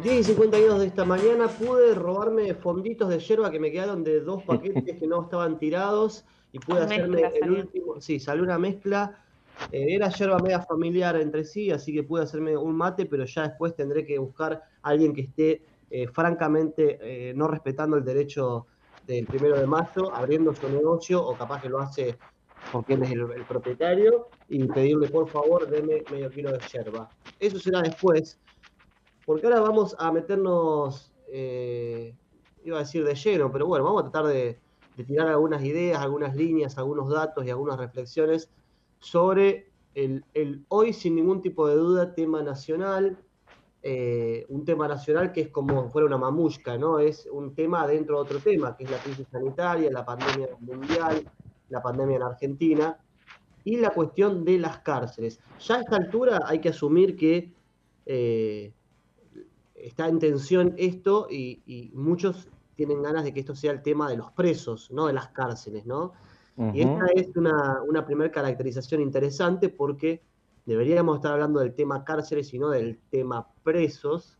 10:52 de esta mañana pude robarme fonditos de yerba que me quedaron de 2 paquetes que no estaban tirados y pude hacerme Mezcla el salió. último. Sí, salió una mezcla. Era yerba media familiar entre sí, así que pude hacerme un mate, pero ya después tendré que buscar a alguien que esté francamente no respetando el derecho del 1 de mayo, abriendo su negocio, o capaz que lo hace porque él es el propietario, y pedirle por favor, deme medio kilo de yerba. Eso será después. Porque ahora vamos a meternos, iba a decir de lleno, pero bueno, vamos a tratar de tirar algunas ideas, algunas líneas, algunos datos y algunas reflexiones sobre el hoy, sin ningún tipo de duda, tema nacional. Un tema nacional que es como si fuera una mamushka, ¿no? Es un tema dentro de otro tema, que es la crisis sanitaria, la pandemia mundial, la pandemia en Argentina y la cuestión de las cárceles. Ya a esta altura hay que asumir que eh, está en tensión esto y muchos tienen ganas de que esto sea el tema de los presos, no de las cárceles, ¿no? Y esta Ujú. es una primera caracterización interesante porque deberíamos estar hablando del tema cárceles y no del tema presos.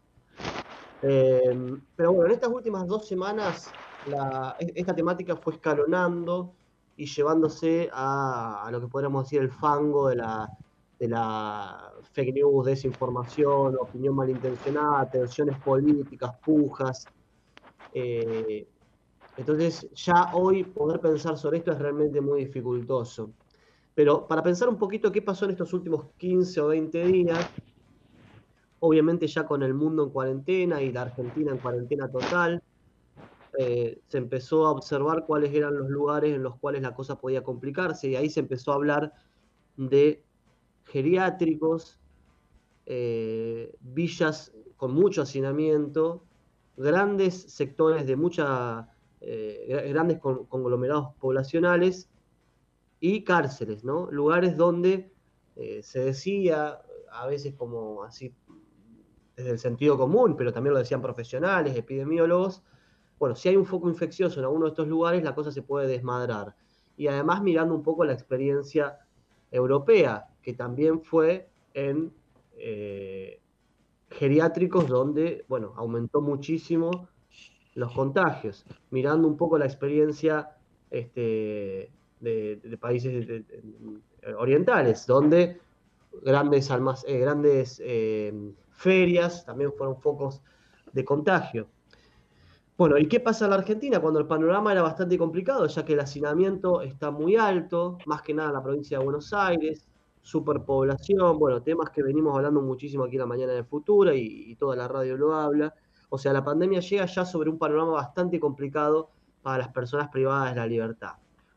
Pero bueno, en estas últimas 2 semanas esta temática fue escalonando y llevándose a lo que podríamos decir el fango de la fake news, desinformación, opinión malintencionada, tensiones políticas, pujas. Eh, entonces ya hoy poder pensar sobre esto es realmente muy dificultoso. Pero para pensar un poquito qué pasó en estos últimos 15 o 20 días, obviamente ya con el mundo en cuarentena y la Argentina en cuarentena total, se empezó a observar cuáles eran los lugares en los cuales la cosa podía complicarse y ahí se empezó a hablar de geriátricos, villas con mucho hacinamiento, grandes sectores de grandes conglomerados poblacionales y cárceles, ¿no? Lugares donde se decía, a veces como así desde el sentido común, pero también lo decían profesionales, epidemiólogos, bueno, si hay un foco infeccioso en alguno de estos lugares, la cosa se puede desmadrar. Y además mirando un poco la experiencia europea, que también fue en geriátricos donde, bueno, aumentó muchísimo los contagios. Mirando un poco la experiencia de países orientales, donde grandes ferias también fueron focos de contagio. Bueno, ¿y qué pasa en la Argentina cuando el panorama era bastante complicado, ya que el hacinamiento está muy alto, más que nada en la provincia de Buenos Aires, superpoblación, bueno, temas que venimos hablando muchísimo aquí en la mañana de Futura y toda la radio lo habla. O sea, la pandemia llega ya sobre un panorama bastante complicado para las personas privadas de la libertad.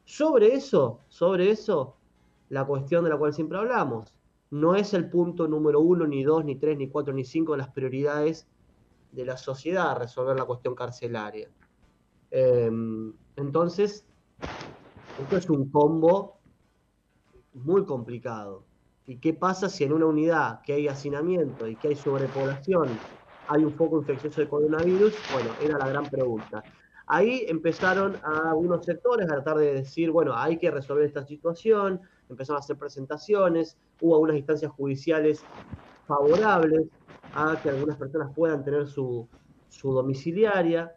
Sobre eso, la cuestión de la cual siempre hablamos, no es el punto número 1, ni 2, ni 3, ni 4, ni 5 de las prioridades de la sociedad resolver la cuestión carcelaria. Eh, entonces, esto es un combo muy complicado. ¿Y qué pasa si en una unidad que hay hacinamiento y que hay sobrepoblación hay un foco infeccioso de coronavirus? Bueno, era la gran pregunta. Ahí empezaron a algunos sectores a tratar de decir, bueno, hay que resolver esta situación, empezaron a hacer presentaciones, hubo algunas instancias judiciales favorables a que algunas personas puedan tener su domiciliaria,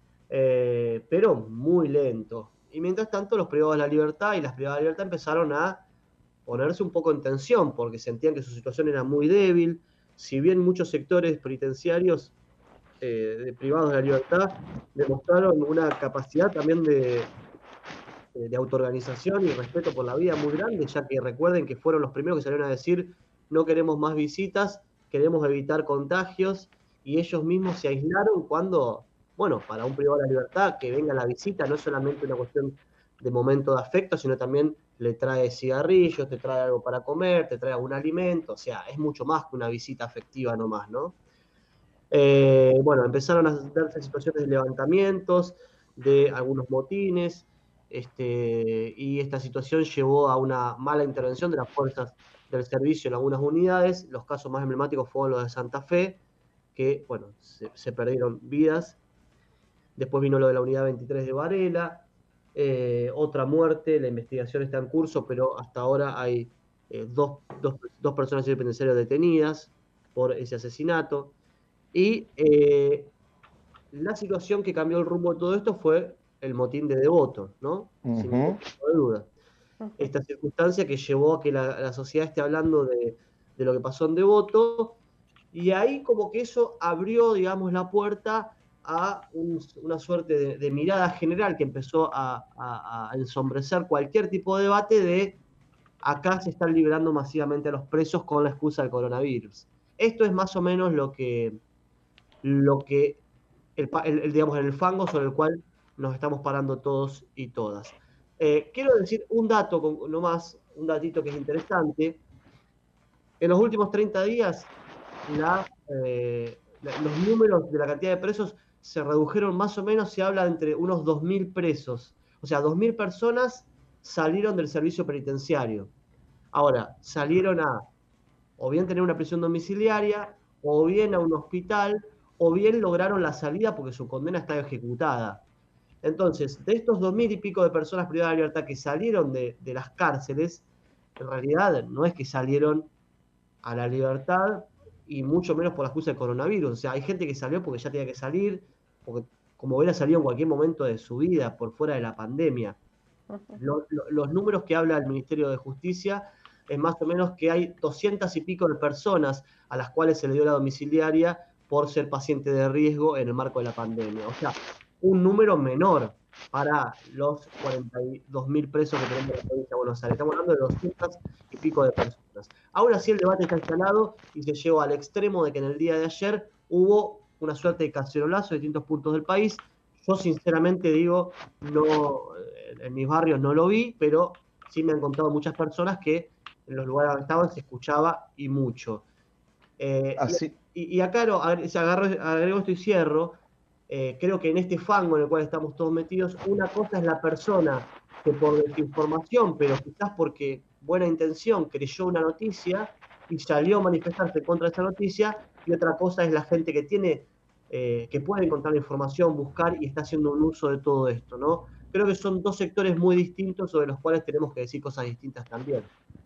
pero muy lento. Y mientras tanto, los privados de la libertad y las privadas de la libertad empezaron a ponerse un poco en tensión porque sentían que su situación era muy débil. Si bien muchos sectores penitenciarios de privados de la libertad demostraron una capacidad también de autoorganización y respeto por la vida muy grande, ya que recuerden que fueron los primeros que salieron a decir no queremos más visitas, queremos evitar contagios, y ellos mismos se aislaron cuando, bueno, para un privado de la libertad, que venga la visita no es solamente una cuestión de momento de afecto, sino también le trae cigarrillos, te trae algo para comer, te trae algún alimento, o sea, es mucho más que una visita afectiva nomás, ¿no? Bueno, empezaron a darse situaciones de levantamientos, de algunos motines, y esta situación llevó a una mala intervención de las fuerzas del servicio en algunas unidades. Los casos más emblemáticos fueron los de Santa Fe, que, bueno, se perdieron vidas. Después vino lo de la unidad 23 de Varela, otra muerte, la investigación está en curso, pero hasta ahora hay dos personas penitenciarias detenidas por ese asesinato. Y la situación que cambió el rumbo de todo esto fue el motín de Devoto, ¿no? Sin ningún Ujú. tipo de duda. Esta circunstancia que llevó a que la sociedad esté hablando de lo que pasó en Devoto, y ahí como que eso abrió, digamos, la puerta a una suerte de mirada general que empezó a ensombrecer cualquier tipo de debate de acá se están liberando masivamente a los presos con la excusa del coronavirus. Esto es más o menos lo que digamos, el fango sobre el cual nos estamos parando todos y todas. Quiero decir un dato, nomás, un datito que es interesante. En los últimos 30 días, los números de la cantidad de presos se redujeron más o menos, se habla entre unos 2.000 presos. O sea, 2.000 personas salieron del servicio penitenciario. Ahora, salieron o bien tener una prisión domiciliaria, o bien a un hospital, o bien lograron la salida porque su condena estaba ejecutada. Entonces, de estos 2.000 y pico de personas privadas de libertad que salieron de las cárceles, en realidad no es que salieron a la libertad y mucho menos por la excusa del coronavirus. O sea, hay gente que salió porque ya tenía que salir, porque como hubiera salido en cualquier momento de su vida, por fuera de la pandemia. Los números que habla el Ministerio de Justicia es más o menos que hay 200 y pico de personas a las cuales se le dio la domiciliaria por ser paciente de riesgo en el marco de la pandemia. O sea, un número menor para los 42.000 presos que tenemos en la provincia de Buenos Aires. Estamos hablando de 200 y pico de personas. Ahora sí el debate está instalado y se llegó al extremo de que en el día de ayer hubo una suerte de cacerolazo en distintos puntos del país. Yo sinceramente digo, no, en mis barrios no lo vi, pero sí me han contado muchas personas que en los lugares donde estaban se escuchaba y mucho. Eh, y, Así, y acá agrego esto y cierro. Creo que en este fango en el cual estamos todos metidos, una cosa es la persona que por desinformación, pero quizás porque buena intención, creyó una noticia y salió a manifestarse contra esa noticia, y otra cosa es la gente que puede encontrar la información, buscar y está haciendo un uso de todo esto, ¿no? Creo que son dos sectores muy distintos sobre los cuales tenemos que decir cosas distintas también.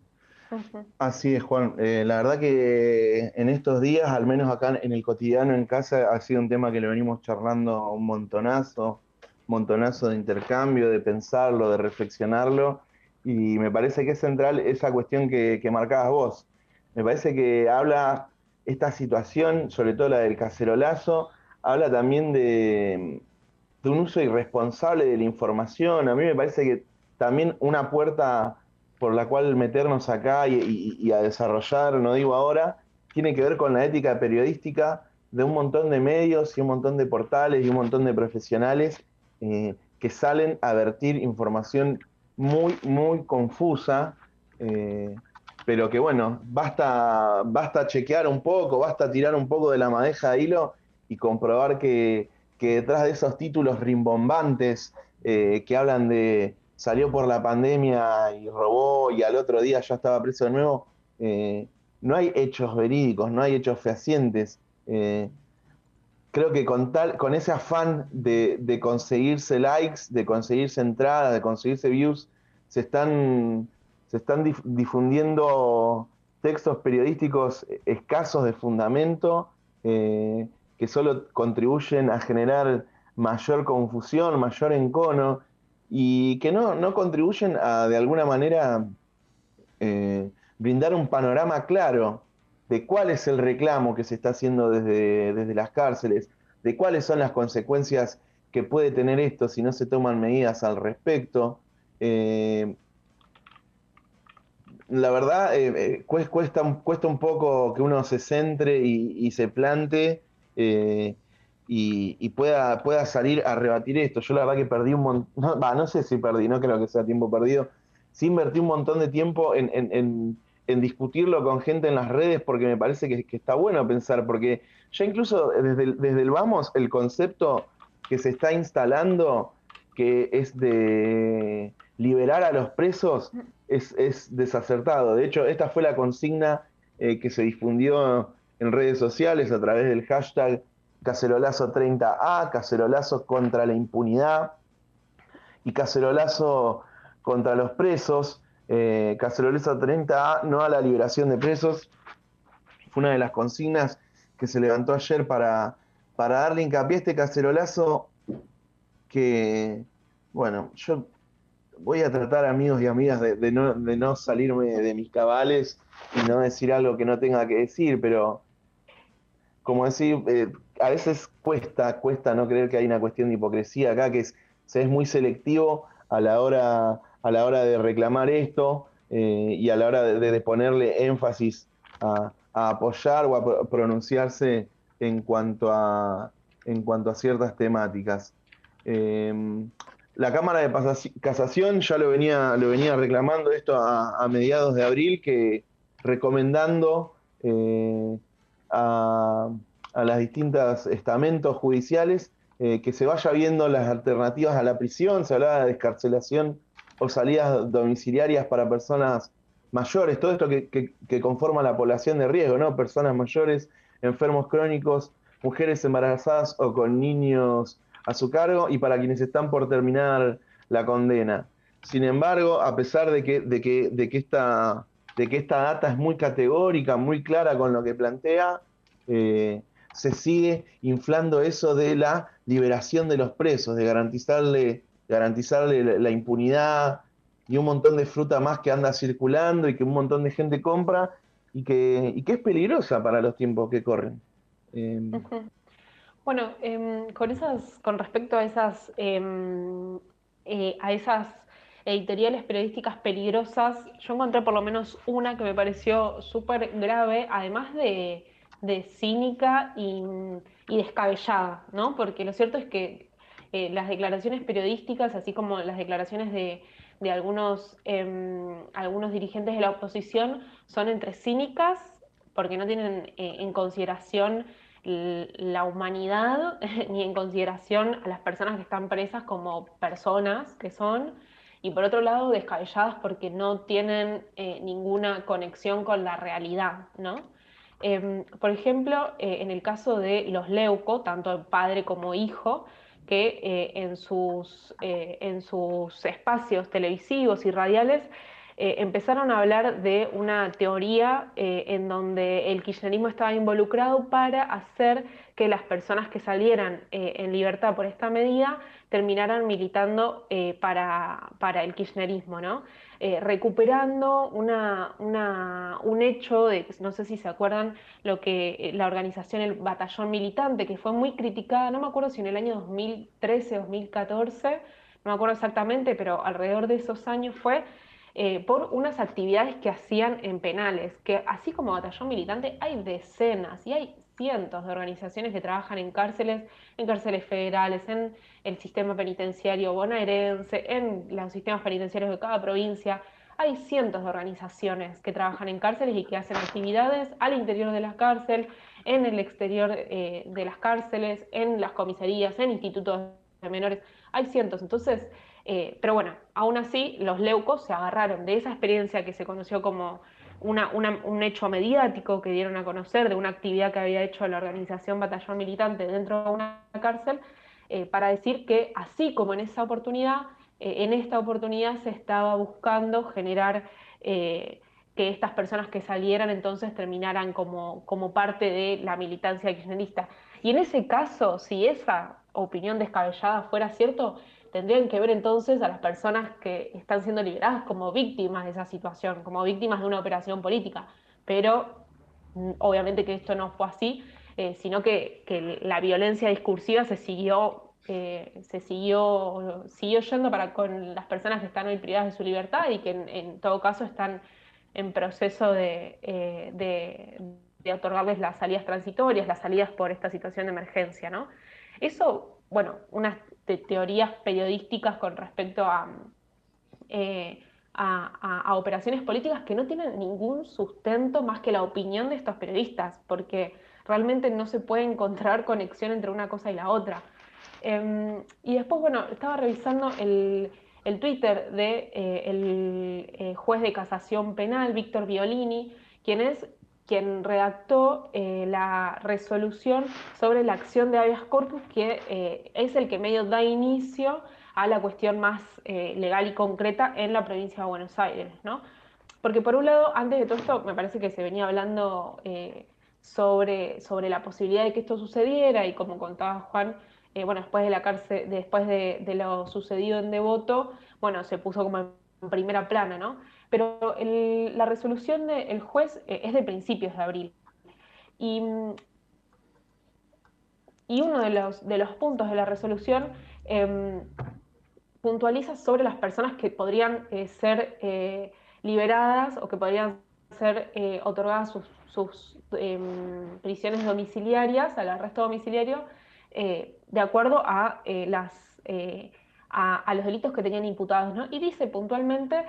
así es, Juan. La verdad que en estos días, al menos acá en el cotidiano en casa, ha sido un tema que lo venimos charlando un montonazo de intercambio, de pensarlo, de reflexionarlo, y me parece que es central esa cuestión que marcabas vos. Me parece que habla esta situación, sobre todo la del cacerolazo, habla también de un uso irresponsable de la información. A mí me parece que también una puerta por la cual meternos acá y a desarrollar, no digo ahora, tiene que ver con la ética periodística de un montón de medios y un montón de portales y un montón de profesionales que salen a vertir información muy, muy confusa, eh, pero que bueno, basta chequear un poco, basta tirar un poco de la madeja de hilo y comprobar que detrás de esos títulos rimbombantes que hablan de salió por la pandemia y robó y al otro día ya estaba preso de nuevo, no hay hechos verídicos, no hay hechos fehacientes. Eh, Creo que con ese afán de conseguirse likes, de conseguirse entradas, de conseguirse views, se están, se están difundiendo textos periodísticos escasos de fundamento, que solo contribuyen a generar mayor confusión, mayor encono, y que no contribuyen a, de alguna manera, brindar un panorama claro de cuál es el reclamo que se está haciendo desde las cárceles, de cuáles son las consecuencias que puede tener esto si no se toman medidas al respecto. Eh, la verdad, cuesta un poco que uno se centre y se plante y pueda salir a rebatir esto. Yo la verdad que perdí un montón, no sé si perdí, no creo que sea tiempo perdido, sí invertí un montón de tiempo en discutirlo con gente en las redes porque me parece que está bueno pensar, porque ya incluso desde el vamos, el concepto que se está instalando, que es de liberar a los presos, es desacertado. De hecho, esta fue la consigna que se difundió en redes sociales a través del hashtag Cacerolazo 30A, Cacerolazo contra la impunidad y Cacerolazo contra los presos, Cacerolazo 30A no a la liberación de presos. Fue una de las consignas que se levantó ayer para darle hincapié a este cacerolazo que, bueno, yo voy a tratar, amigos y amigas, de no salirme de mis cabales y no decir algo que no tenga que decir, pero como decir, a veces cuesta no creer que hay una cuestión de hipocresía acá, se es muy selectivo a la hora de reclamar esto, y a la hora de ponerle énfasis a apoyar o a pronunciarse en cuanto en cuanto a ciertas temáticas. Eh, la Cámara de Casación ya lo venía reclamando esto a mediados de abril, que recomendando a, a las distintas estamentos judiciales, que se vaya viendo las alternativas a la prisión. Se hablaba de descarcelación o salidas domiciliarias para personas mayores, todo esto que conforma la población de riesgo, ¿no? Personas mayores, enfermos crónicos, mujeres embarazadas o con niños a su cargo, y para quienes están por terminar la condena. Sin embargo, a pesar de que esta data es muy categórica, muy clara con lo que plantea, se sigue inflando eso de la liberación de los presos, de garantizarle la impunidad y un montón de fruta más que anda circulando y que un montón de gente compra y que es peligrosa para los tiempos que corren. Ujú. Bueno, con respecto a esas editoriales periodísticas peligrosas, yo encontré por lo menos una que me pareció súper grave, además de cínica y descabellada, ¿no? Porque lo cierto es que las declaraciones periodísticas, así como las declaraciones de algunos dirigentes de la oposición, son entre cínicas, porque no tienen en consideración la humanidad ni en consideración a las personas que están presas como personas que son, y por otro lado descabelladas porque no tienen ninguna conexión con la realidad, ¿no? Por ejemplo, en el caso de los Leuco, tanto padre como hijo, que en sus espacios televisivos y radiales empezaron a hablar de una teoría en donde el kirchnerismo estaba involucrado para hacer que las personas que salieran en libertad por esta medida terminaran militando para el kirchnerismo, ¿no? Recuperando un hecho de, no sé si se acuerdan, lo que la organización El Batallón Militante, que fue muy criticada, no me acuerdo si en el año 2013, 2014, no me acuerdo exactamente, pero alrededor de esos años fue, por unas actividades que hacían en penales, que así como Batallón Militante hay decenas y hay cientos de organizaciones que trabajan en cárceles federales, en el sistema penitenciario bonaerense, en los sistemas penitenciarios de cada provincia. Hay cientos de organizaciones que trabajan en cárceles y que hacen actividades al interior de la cárcel, en el exterior de las cárceles, en las comisarías, en institutos de menores. Hay cientos. Entonces, pero bueno, aún así los leucos se agarraron de esa experiencia que se conoció como un hecho mediático que dieron a conocer de una actividad que había hecho la organización Batallón Militante dentro de una cárcel, para decir que así como en esta oportunidad se estaba buscando generar que estas personas que salieran entonces terminaran como parte de la militancia kirchnerista. Y en ese caso, si esa opinión descabellada fuera cierto, tendrían que ver entonces a las personas que están siendo liberadas como víctimas de esa situación, como víctimas de una operación política. Pero obviamente que esto no fue así, sino que la violencia discursiva siguió yendo con las personas que están hoy privadas de su libertad y que en todo caso están en proceso de otorgarles las salidas transitorias, las salidas por esta situación de emergencia, ¿no? Eso, bueno, unas teorías periodísticas con respecto eh, a operaciones políticas que no tienen ningún sustento más que la opinión de estos periodistas, porque realmente no se puede encontrar conexión entre una cosa y la otra. Y después, bueno, estaba revisando el Twitter de el juez de casación penal, Víctor Violini, quien redactó la resolución sobre la acción de habeas corpus, que es el que medio da inicio a la cuestión más legal y concreta en la provincia de Buenos Aires, ¿no? Porque por un lado, antes de todo esto, me parece que se venía hablando sobre la posibilidad de que esto sucediera, y como contaba Juan, bueno, después de la cárcel, después de lo sucedido en Devoto, bueno, se puso como en primera plana, ¿no? Pero la resolución del juez es de principios de abril. Y, y uno de los puntos de la resolución puntualiza sobre las personas que podrían ser liberadas o que podrían ser otorgadas sus prisiones domiciliarias, al arresto domiciliario, de acuerdo a, a los delitos que tenían imputados, ¿no? Y dice puntualmente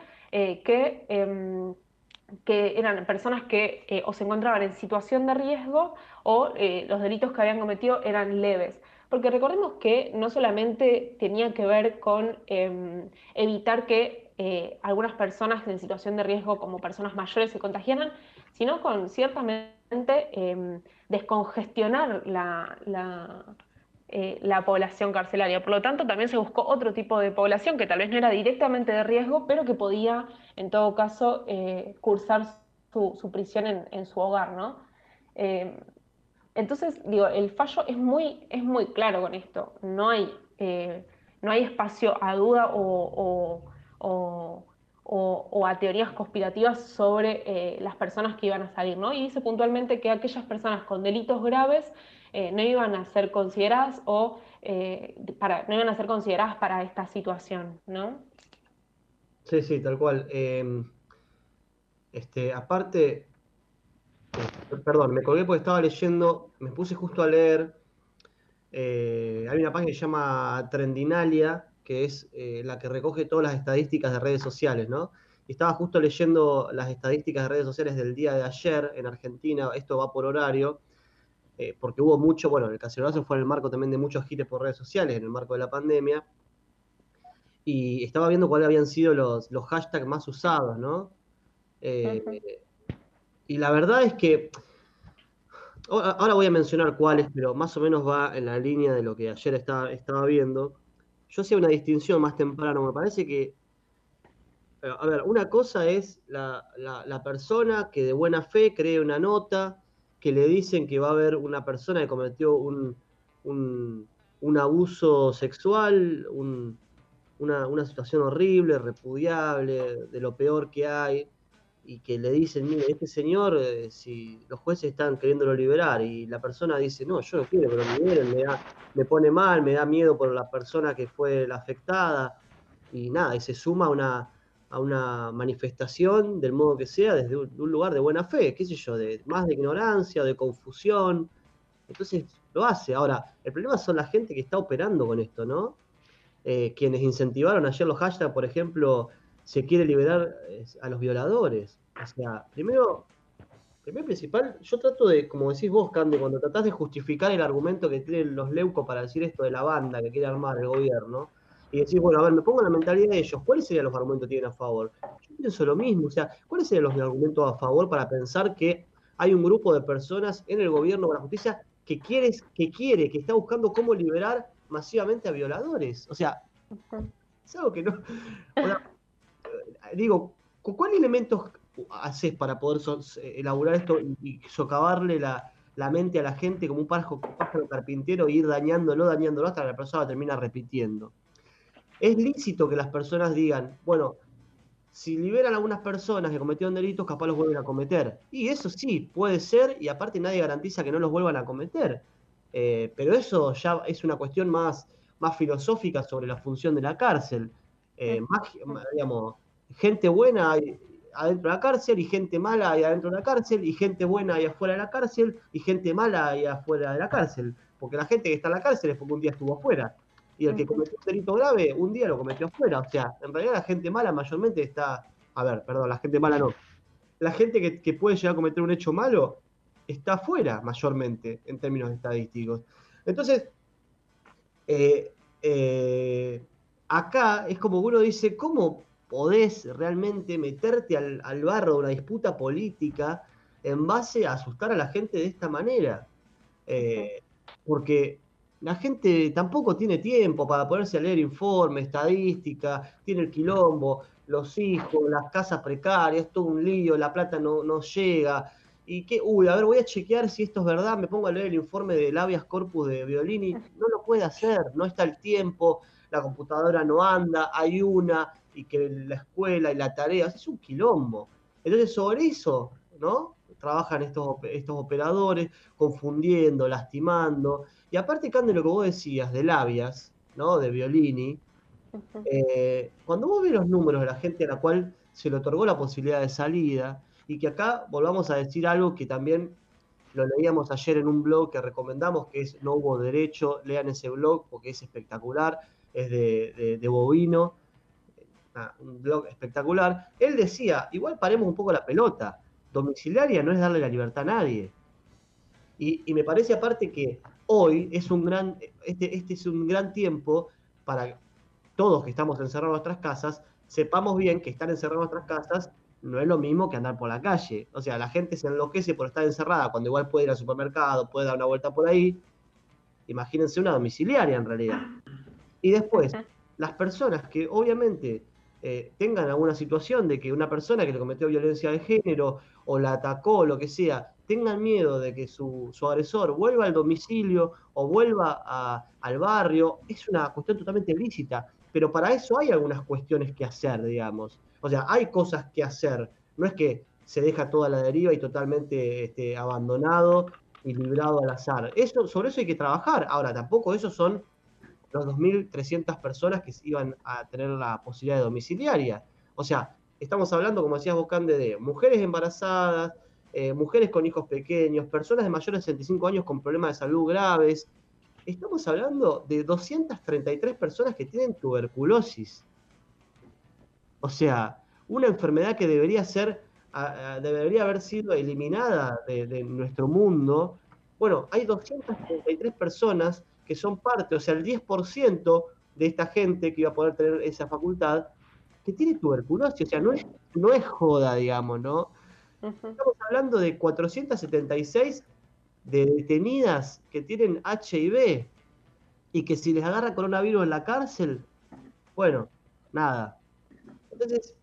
que eran personas que o se encontraban en situación de riesgo o los delitos que habían cometido eran leves. Porque recordemos que no solamente tenía que ver con evitar que algunas personas en situación de riesgo, como personas mayores, se contagiaran, sino con ciertamente descongestionar la población carcelaria. Por lo tanto, también se buscó otro tipo de población que tal vez no era directamente de riesgo, pero que podía, en todo caso, cursar su prisión en su hogar, ¿no? Eh, entonces, digo, el fallo es muy claro con esto. No hay espacio a duda o, o a teorías conspirativas sobre las personas que iban a salir, ¿no? Y dice puntualmente que aquellas personas con delitos graves no iban a ser consideradas o no iban a ser consideradas para esta situación, ¿no? Sí, sí, tal cual. Aparte, perdón, me colgué porque estaba leyendo, me puse justo a leer. Hay una página que se llama Trendinalia, que es la que recoge todas las estadísticas de redes sociales, ¿no? Y estaba justo leyendo las estadísticas de redes sociales del día de ayer en Argentina, esto va por horario, porque hubo mucho, bueno, el cacerolazo fue en el marco también de muchos giles por redes sociales, en el marco de la pandemia, y estaba viendo cuáles habían sido los hashtags más usados, ¿no? Eh, Ujú. y la verdad es que ahora voy a mencionar cuáles, pero más o menos va en la línea de lo que ayer estaba viendo. Yo hacía una distinción más temprano, me parece que, a ver, una cosa es la persona que de buena fe cree una nota, que le dicen que va a haber una persona que cometió un, un abuso sexual, una situación horrible, repudiable, de lo peor que hay, y que le dicen, mire, este señor, si los jueces están queriéndolo liberar, y la persona dice, no, yo no quiero que lo liberen, me pone mal, me da miedo por la persona que fue la afectada, y nada, y se suma a una manifestación, del modo que sea, desde un lugar de buena fe, qué sé yo, más de ignorancia, de confusión, entonces lo hace. Ahora, el problema son la gente que está operando con esto, ¿no? Quienes incentivaron ayer los hashtags, por ejemplo, se quiere liberar a los violadores. O sea, primero principal, yo trato de, como decís vos, Cande, cuando tratás de justificar el argumento que tienen los leucos para decir esto de la banda que quiere armar el gobierno, y decís, bueno, a ver, me pongo en la mentalidad de ellos, ¿cuáles serían los argumentos que tienen a favor? Yo pienso lo mismo, o sea, ¿cuáles serían los argumentos a favor para pensar que hay un grupo de personas en el gobierno de la justicia que está buscando cómo liberar masivamente a violadores? O sea, es algo que no. O sea, digo, ¿cuáles elementos haces para poder elaborar esto y socavarle la mente a la gente como un pájaro carpintero e ir dañándolo hasta que la persona termina repitiendo? Es lícito que las personas digan, bueno, si liberan a algunas personas que cometieron delitos, capaz los vuelven a cometer. Y eso sí, puede ser, y aparte nadie garantiza que no los vuelvan a cometer. Pero eso ya es una cuestión más filosófica sobre la función de la cárcel. Digamos, gente buena hay adentro de la cárcel y gente mala hay adentro de la cárcel y gente buena hay afuera de la cárcel y gente mala hay afuera de la cárcel. Porque la gente que está en la cárcel es porque un día estuvo afuera. Y el que cometió un delito grave, un día lo cometió afuera. O sea, en realidad la gente mala mayormente está. A ver, perdón, la gente mala no. La gente que puede llegar a cometer un hecho malo está afuera mayormente en términos estadísticos. Entonces, eh, eh, acá es como uno dice, ¿cómo podés realmente meterte al barro de una disputa política en base a asustar a la gente de esta manera? Eh, Porque la gente tampoco tiene tiempo para ponerse a leer informe, estadística, tiene el quilombo, los hijos, las casas precarias, todo un lío, la plata no llega. y que, uy, a ver, voy a chequear si esto es verdad, me pongo a leer el informe del habeas corpus de Violini, no lo puede hacer, no está el tiempo, la computadora no anda, hay una, y que la escuela y la tarea, es un quilombo. Entonces, sobre eso, ¿no? Trabajan estos operadores, confundiendo, lastimando, y aparte, Cande, lo que vos decías del habeas, ¿no? De Violini, cuando vos ves los números de la gente a la cual se le otorgó la posibilidad de salida, y que acá volvamos a decir algo que también lo leíamos ayer en un blog que recomendamos, que es No Hubo Derecho, lean ese blog porque es espectacular, es de Bovino, un blog espectacular. Él decía, igual paremos un poco la pelota, domiciliaria no es darle la libertad a nadie. Y me parece aparte que hoy es este es un gran tiempo para todos que estamos encerrados en nuestras casas, sepamos bien que estar encerrados en nuestras casas no es lo mismo que andar por la calle. O sea, la gente se enloquece por estar encerrada cuando igual puede ir al supermercado, puede dar una vuelta por ahí. Imagínense una domiciliaria en realidad. Y después, las personas que obviamente tengan alguna situación de que una persona que le cometió violencia de género o la atacó o lo que sea, tengan miedo de que su agresor vuelva al domicilio o vuelva al barrio, es una cuestión totalmente lícita. Pero para eso hay algunas cuestiones que hacer, digamos. O sea, hay cosas que hacer. No es que se deja toda la deriva y totalmente abandonado y librado al azar. Sobre eso hay que trabajar. Ahora, tampoco esos son los 2.300 personas que iban a tener la posibilidad de domiciliaria. O sea, estamos hablando, como decías vos, Cande, de mujeres embarazadas, mujeres con hijos pequeños, personas de mayores de 65 años con problemas de salud graves. Estamos hablando de 233 personas que tienen tuberculosis. O sea, una enfermedad que debería haber sido eliminada de nuestro mundo. Bueno, hay 233 personas que son parte, o sea, el 10% de esta gente que iba a poder tener esa facultad, que tiene tuberculosis. O sea, no es joda, digamos, ¿no? Estamos hablando de 476 de detenidas que tienen HIV y que si les agarra coronavirus en la cárcel, bueno, nada. Entonces,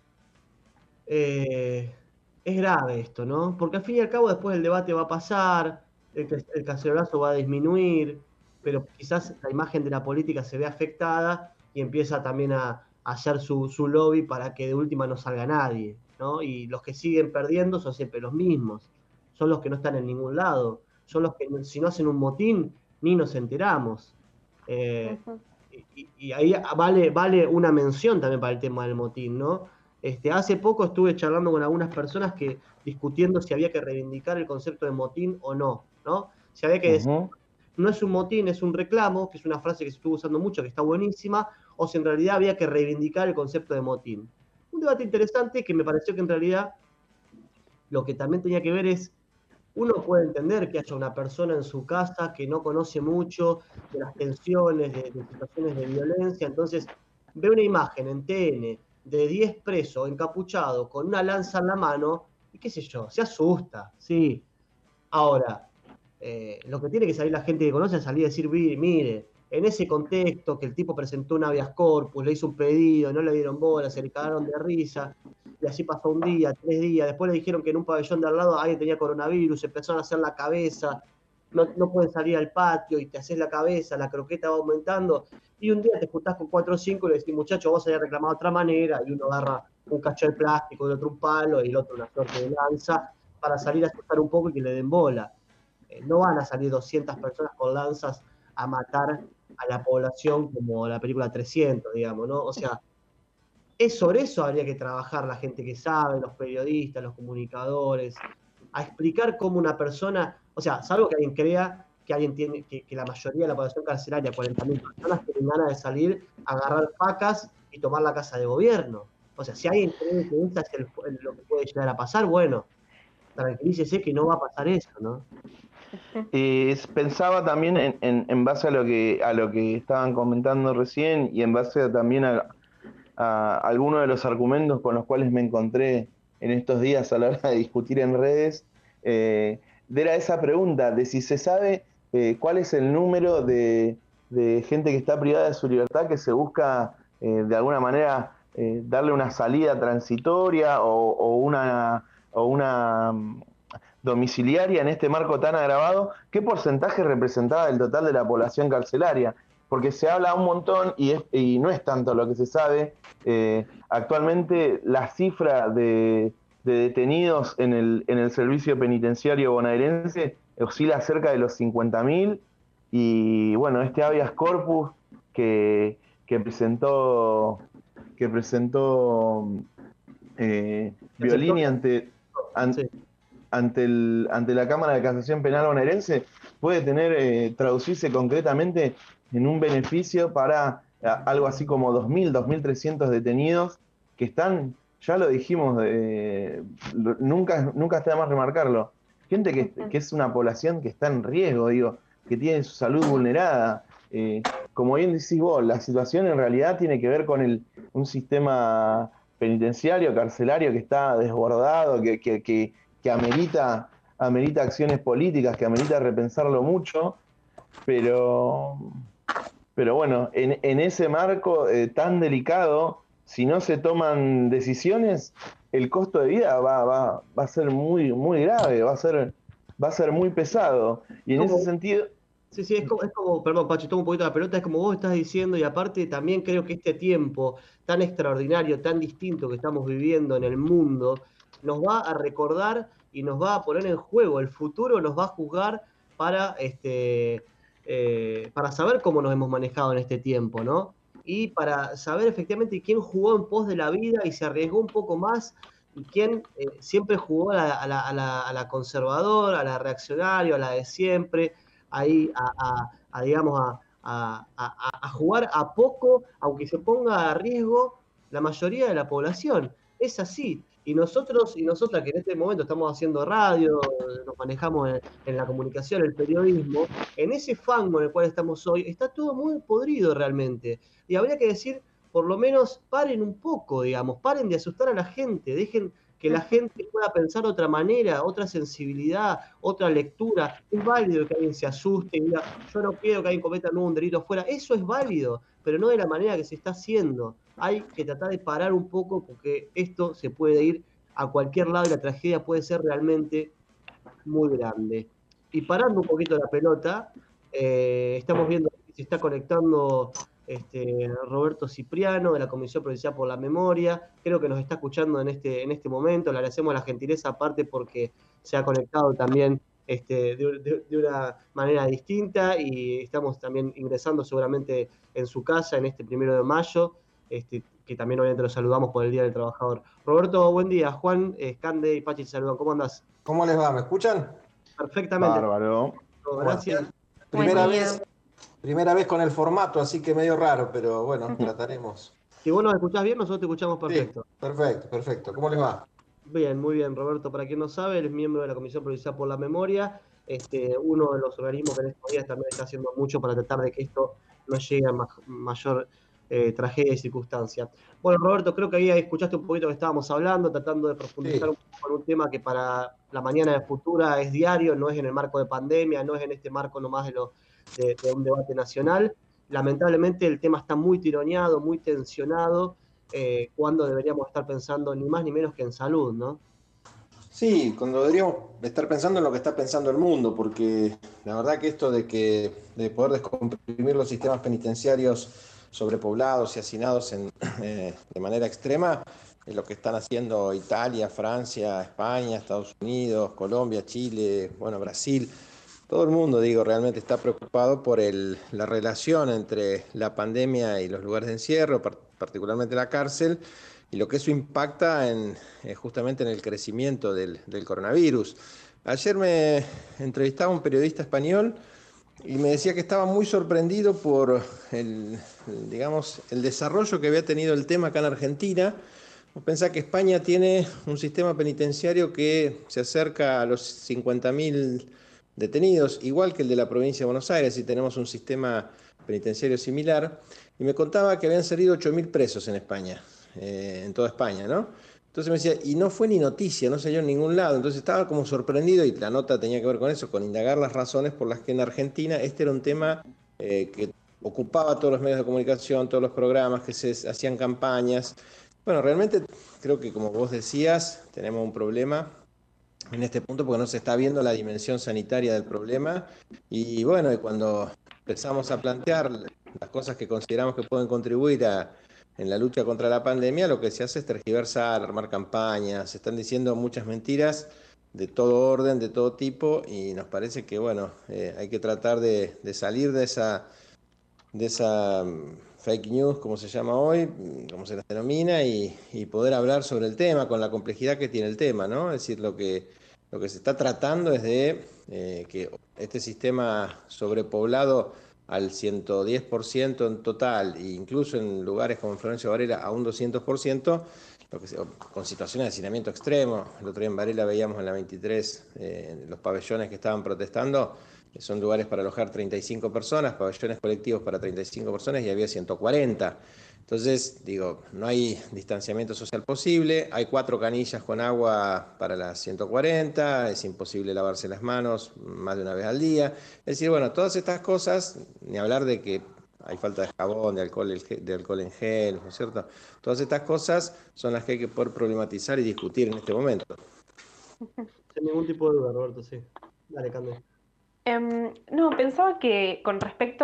es grave esto, ¿no? Porque al fin y al cabo después el debate va a pasar, el cacerolazo va a disminuir, pero quizás la imagen de la política se ve afectada y empieza también a hacer su lobby para que de última no salga nadie, ¿no? Y los que siguen perdiendo son siempre los mismos, son los que no están en ningún lado, son los que si no hacen un motín ni nos enteramos. Eh, y ahí vale una mención también para el tema del motín, ¿no? Hace poco estuve charlando con algunas personas discutiendo si había que reivindicar el concepto de motín o no, ¿no? Si había que decir, no es un motín, es un reclamo, que es una frase que se estuvo usando mucho, que está buenísima, o si en realidad había que reivindicar el concepto de motín. Un debate interesante que me pareció que en realidad lo que también tenía que ver es, uno puede entender que haya una persona en su casa que no conoce mucho de las tensiones, de situaciones de violencia, entonces ve una imagen en TN de 10 presos encapuchados con una lanza en la mano, y qué sé yo, se asusta, sí. Ahora, lo que tiene que salir la gente que conoce es salir a decir, mire, en ese contexto que el tipo presentó un habeas corpus, le hizo un pedido, no le dieron bola, se le cagaron de risa, y así pasó un día, 3 días, después le dijeron que en un pabellón de al lado alguien tenía coronavirus, empezaron a hacer la cabeza, no pueden salir al patio y te haces la cabeza, la croqueta va aumentando, y un día te juntás con 4 o 5 y le decís, muchacho, vos habías reclamado de otra manera, y uno agarra un cacho de plástico, el otro un palo, y el otro una suerte de lanza, para salir a asustar un poco y que le den bola. No van a salir 200 personas con lanzas a matar a la población como la película 300, digamos, ¿no? O sea, sobre eso habría que trabajar la gente que sabe, los periodistas, los comunicadores, a explicar cómo una persona, o sea, salvo que alguien crea que alguien tiene, que la mayoría de la población carcelaria, 40.000 personas, tienen ganas de salir, agarrar facas y tomar la casa de gobierno. O sea, si alguien cree que eso es lo que puede llegar a pasar, bueno, tranquilícese que no va a pasar eso, ¿no? Pensaba también en base a lo que estaban comentando recién y en base también a algunos de los argumentos con los cuales me encontré en estos días a la hora de discutir en redes, era esa pregunta de si se sabe cuál es el número de gente que está privada de su libertad, que se busca de alguna manera darle una salida transitoria o una domiciliaria en este marco tan agravado, ¿qué porcentaje representaba del total de la población carcelaria? Porque se habla un montón y no es tanto lo que se sabe. Actualmente la cifra de detenidos en el servicio penitenciario bonaerense oscila cerca de los 50.000 y bueno, este habeas corpus que, que presentó que presentó Violini Sí. ante la Cámara de Casación Penal bonaerense puede traducirse concretamente en un beneficio para algo así como 2.000, 2.300 detenidos que están, ya lo dijimos, nunca está de más remarcarlo, gente que es una población que está en riesgo, digo, que tiene su salud vulnerada. Como bien decís vos, la situación en realidad tiene que ver con un sistema penitenciario, carcelario que está desbordado, que amerita acciones políticas, que amerita repensarlo mucho, pero, pero bueno, en ese marco tan delicado, si no se toman decisiones, el costo de vida va a ser muy, muy grave, va a ser muy pesado. Y en ese Como, sentido, sí, sí, perdón, Pacho, tomo un poquito la pelota, es como vos estás diciendo, y aparte también creo que este tiempo tan extraordinario, tan distinto que estamos viviendo en el mundo, nos va a recordar y nos va a poner en juego. El futuro nos va a juzgar para, para saber cómo nos hemos manejado en este tiempo, ¿no? Y para saber efectivamente quién jugó en pos de la vida y se arriesgó un poco más y quién siempre jugó a la conservadora, a la reaccionaria, a la de siempre ahí digamos, a jugar a poco, aunque se ponga a riesgo la mayoría de la población. Es así. Y nosotros y nosotras que en este momento estamos haciendo radio, nos manejamos en la comunicación, el periodismo, en ese fango en el cual estamos hoy, está todo muy podrido realmente. Y habría que decir, por lo menos, paren un poco, digamos, paren de asustar a la gente, dejen que la gente pueda pensar de otra manera, otra sensibilidad, otra lectura. Es válido que alguien se asuste y diga, yo no quiero que alguien cometa un delito afuera. Eso es válido, pero no de la manera que se está haciendo. Hay que tratar de parar un poco porque esto se puede ir a cualquier lado y la tragedia puede ser realmente muy grande. Y parando un poquito la pelota, estamos viendo que se está conectando Roberto Cipriano de la Comisión Provincial por la Memoria. Creo que nos está escuchando en este momento. Le agradecemos la gentileza, aparte porque se ha conectado también de una manera distinta y estamos también ingresando seguramente en su casa en este 1 de mayo. Que también obviamente lo saludamos por el Día del Trabajador. Roberto, buen día. Juan, Scande y Pachi te saludan. ¿Cómo andás? ¿Cómo les va? ¿Me escuchan? Perfectamente. bárbaro. Bueno, Gracias. primera vez con el formato, así que medio raro, pero bueno, trataremos. Si vos nos escuchás bien, nosotros te escuchamos Sí, perfecto. perfecto. ¿Cómo les va? Bien, muy bien, Roberto. Para quien no sabe, eres miembro de la Comisión Provincial por la Memoria, uno de los organismos que en estos días también está haciendo mucho para tratar de que esto no llegue a mayor tragedia y circunstancia. Bueno, Roberto, creo que ahí escuchaste un poquito que estábamos hablando, tratando de profundizar Sí. un poco en un tema que para la mañana de futura es diario, no es en el marco de pandemia, no es en este marco nomás de un debate nacional. Lamentablemente el tema está muy tironeado, muy tensionado, cuando deberíamos estar pensando ni más ni menos que en salud, ¿no? Sí, cuando deberíamos estar pensando en lo que está pensando el mundo, porque la verdad que esto de poder descomprimir los sistemas penitenciarios sobrepoblados y hacinados de manera extrema, es lo que están haciendo Italia, Francia, España, Estados Unidos, Colombia, Chile, bueno, Brasil. Todo el mundo, digo, realmente está preocupado por la relación entre la pandemia y los lugares de encierro, particularmente la cárcel, y lo que eso impacta justamente en el crecimiento del coronavirus. Ayer me entrevistaba un periodista español y me decía que estaba muy sorprendido por digamos, el desarrollo que había tenido el tema acá en Argentina. Pensá que España tiene un sistema penitenciario que se acerca a los 50.000 detenidos, igual que el de la provincia de Buenos Aires, y tenemos un sistema penitenciario similar. Y me contaba que habían salido 8.000 presos en España, en toda España, ¿no? Entonces me decía, y no fue ni noticia, no salió en ningún lado. Entonces estaba como sorprendido, y la nota tenía que ver con eso, con indagar las razones por las que en Argentina este era un tema que ocupaba todos los medios de comunicación, todos los programas, que se hacían campañas. Bueno, realmente creo que como vos decías, tenemos un problema en este punto porque no se está viendo la dimensión sanitaria del problema. Y bueno, y cuando empezamos a plantear las cosas que consideramos que pueden contribuir en la lucha contra la pandemia, lo que se hace es tergiversar, armar campañas, se están diciendo muchas mentiras de todo orden, de todo tipo, y nos parece que, bueno, hay que tratar de salir de esa fake news, como se llama hoy, como se las denomina, y poder hablar sobre el tema con la complejidad que tiene el tema, ¿no? Es decir, lo que se está tratando es de que este sistema sobrepoblado al 110% en total, e incluso en lugares como en Florencio Varela a un 200%, con situaciones de hacinamiento extremo. El otro día en Varela veíamos en la 23 los pabellones que estaban protestando, que son lugares para alojar 35 personas, pabellones colectivos para 35 personas y había 140. Entonces, digo, no hay distanciamiento social posible, hay 4 canillas con agua para las 140, es imposible lavarse las manos más de una vez al día. Es decir, bueno, todas estas cosas, ni hablar de que hay falta de jabón, de alcohol en gel, ¿no es cierto? Todas estas cosas son las que hay que poder problematizar y discutir en este momento. Sin ningún tipo de duda, Roberto, sí. Dale, Cande. No, pensaba que con respecto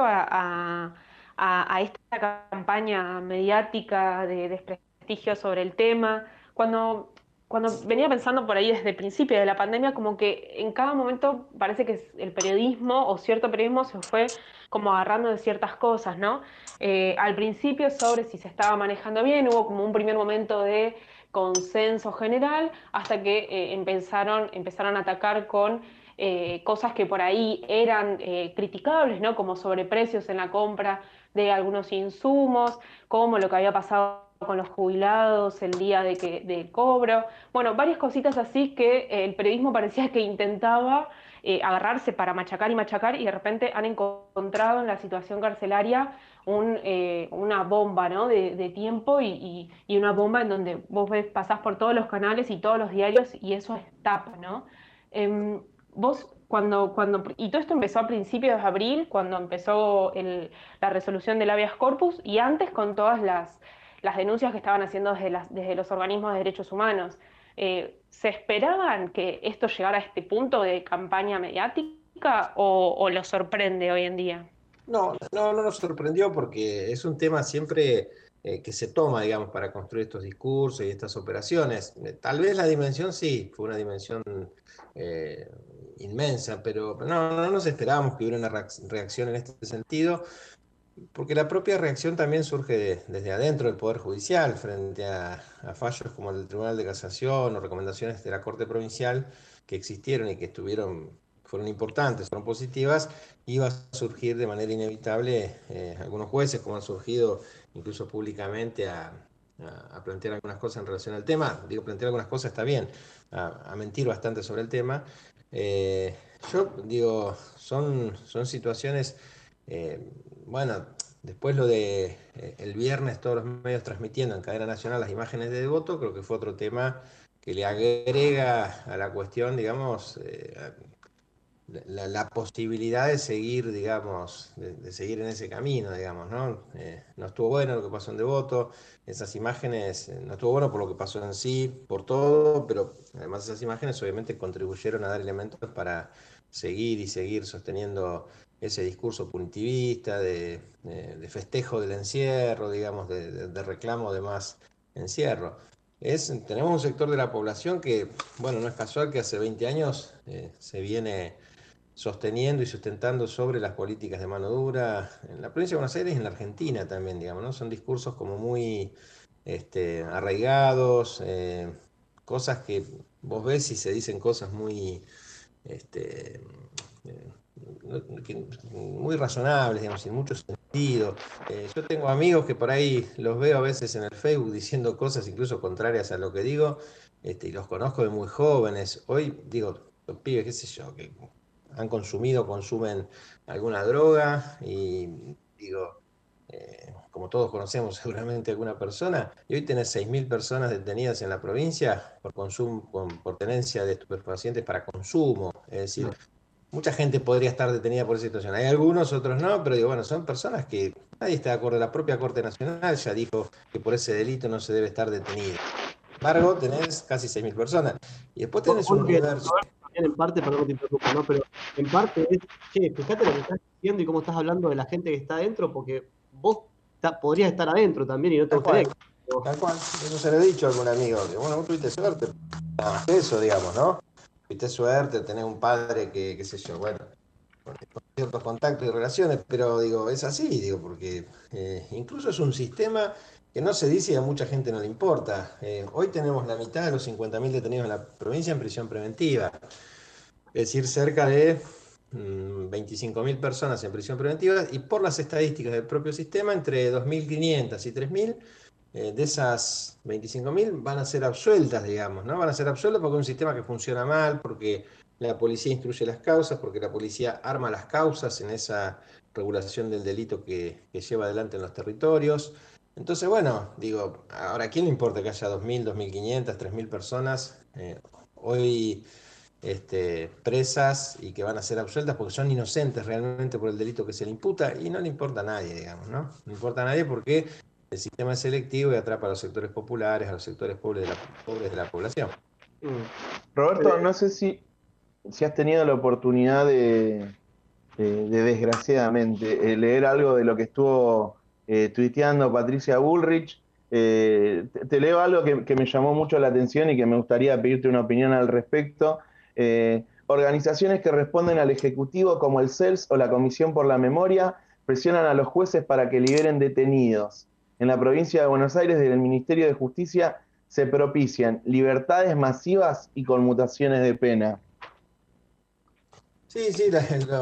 a esta campaña mediática de desprestigio sobre el tema, cuando venía pensando por ahí desde el principio de la pandemia, como que en cada momento parece que el periodismo o cierto periodismo se fue como agarrando de ciertas cosas, ¿no? Al principio sobre si se estaba manejando bien, hubo como un primer momento de consenso general, hasta que empezaron a atacar con cosas que por ahí eran criticables, ¿no? Como sobreprecios en la compra de algunos insumos, como lo que había pasado con los jubilados el día de cobro. Bueno, varias cositas así que el periodismo parecía que intentaba agarrarse para machacar y machacar, y de repente han encontrado en la situación carcelaria una bomba, ¿no? de tiempo y una bomba en donde vos pasás por todos los canales y todos los diarios y eso es tapa, ¿no? Vos, y todo esto empezó a principios de abril, cuando empezó la resolución del habeas corpus, y antes con todas las denuncias que estaban haciendo desde los organismos de derechos humanos. ¿Se esperaban que esto llegara a este punto de campaña mediática o lo sorprende hoy en día? No nos sorprendió porque es un tema siempre que se toma, digamos, para construir estos discursos y estas operaciones. Tal vez la dimensión sí, fue una dimensión eh, inmensa, pero no nos esperábamos que hubiera una reacción en este sentido, porque la propia reacción también surge desde adentro del Poder Judicial, frente a fallos como el del Tribunal de Casación o recomendaciones de la Corte Provincial que existieron y que fueron importantes, fueron positivas. Iba a surgir de manera inevitable algunos jueces, como han surgido incluso públicamente a plantear algunas cosas en relación al tema. Digo, plantear algunas cosas está bien, a mentir bastante sobre el tema. Yo digo, son situaciones, bueno, después lo de el viernes todos los medios transmitiendo en cadena nacional las imágenes de Devoto, creo que fue otro tema que le agrega a la cuestión, digamos, la posibilidad de seguir, digamos, de seguir en ese camino, digamos, ¿no? No estuvo bueno lo que pasó en Devoto, esas imágenes, no estuvo bueno por lo que pasó en sí, por todo, pero además esas imágenes obviamente contribuyeron a dar elementos para seguir y seguir sosteniendo ese discurso punitivista de festejo del encierro, digamos, de reclamo de más encierro. Tenemos un sector de la población que, bueno, no es casual que hace 20 años se viene sosteniendo y sustentando sobre las políticas de mano dura en la provincia de Buenos Aires y en la Argentina también, digamos, ¿no? Son discursos como muy arraigados, cosas que vos ves y se dicen cosas muy, este, eh, muy razonables, digamos, sin mucho sentido. Yo tengo amigos que por ahí los veo a veces en el Facebook diciendo cosas incluso contrarias a lo que digo, y los conozco de muy jóvenes. Hoy, digo, los pibes, qué sé yo, que han consumen alguna droga y digo, como todos conocemos seguramente alguna persona, y hoy tenés 6.000 personas detenidas en la provincia por consumo, por tenencia de estupefacientes para consumo. Es decir, mucha gente podría estar detenida por esa situación. Hay algunos, otros no, pero digo, bueno, son personas que nadie está de acuerdo. La propia Corte Nacional ya dijo que por ese delito no se debe estar detenido. embargo, tenés casi 6.000 personas. Y después tenés Vos un lo que universo. también en parte, perdón que te interrumpa, ¿no? Pero en parte es, che, fíjate lo que estás diciendo y cómo estás hablando de la gente que está adentro, porque vos podrías estar adentro también y no te Tal gustaría cual, que... tal cual. Eso se lo he dicho a algún amigo. Que, bueno, vos tuviste suerte. Nada más que eso, digamos, ¿no? Tuviste suerte, tenés un padre que, qué sé yo, bueno, con ciertos contactos y relaciones, pero digo, es así, digo, porque incluso es un sistema que no se dice y a mucha gente no le importa. Hoy tenemos la mitad de los 50.000 detenidos en la provincia en prisión preventiva. Es decir, cerca de 25.000 personas en prisión preventiva y por las estadísticas del propio sistema, entre 2.500 y 3.000 de esas 25.000 van a ser absueltas, digamos, ¿no? Van a ser absueltas porque es un sistema que funciona mal, porque la policía instruye las causas, porque la policía arma las causas en esa regulación del delito que lleva adelante en los territorios. Entonces, bueno, digo, ahora, ¿a quién le importa que haya 2.000, 2.500, 3.000 personas hoy presas y que van a ser absueltas porque son inocentes realmente por el delito que se le imputa y no le importa a nadie, digamos, ¿no? No importa a nadie porque el sistema es selectivo y atrapa a los sectores populares, a los sectores pobres de la población. Roberto, no sé si has tenido la oportunidad de desgraciadamente, leer algo de lo que estuvo tuiteando Patricia Bullrich. Te leo algo que me llamó mucho la atención y que me gustaría pedirte una opinión al respecto. Organizaciones que responden al Ejecutivo, como el CELS o la Comisión por la Memoria, presionan a los jueces para que liberen detenidos. En la provincia de Buenos Aires, desde el Ministerio de Justicia, se propician libertades masivas y conmutaciones de pena. Sí, sí,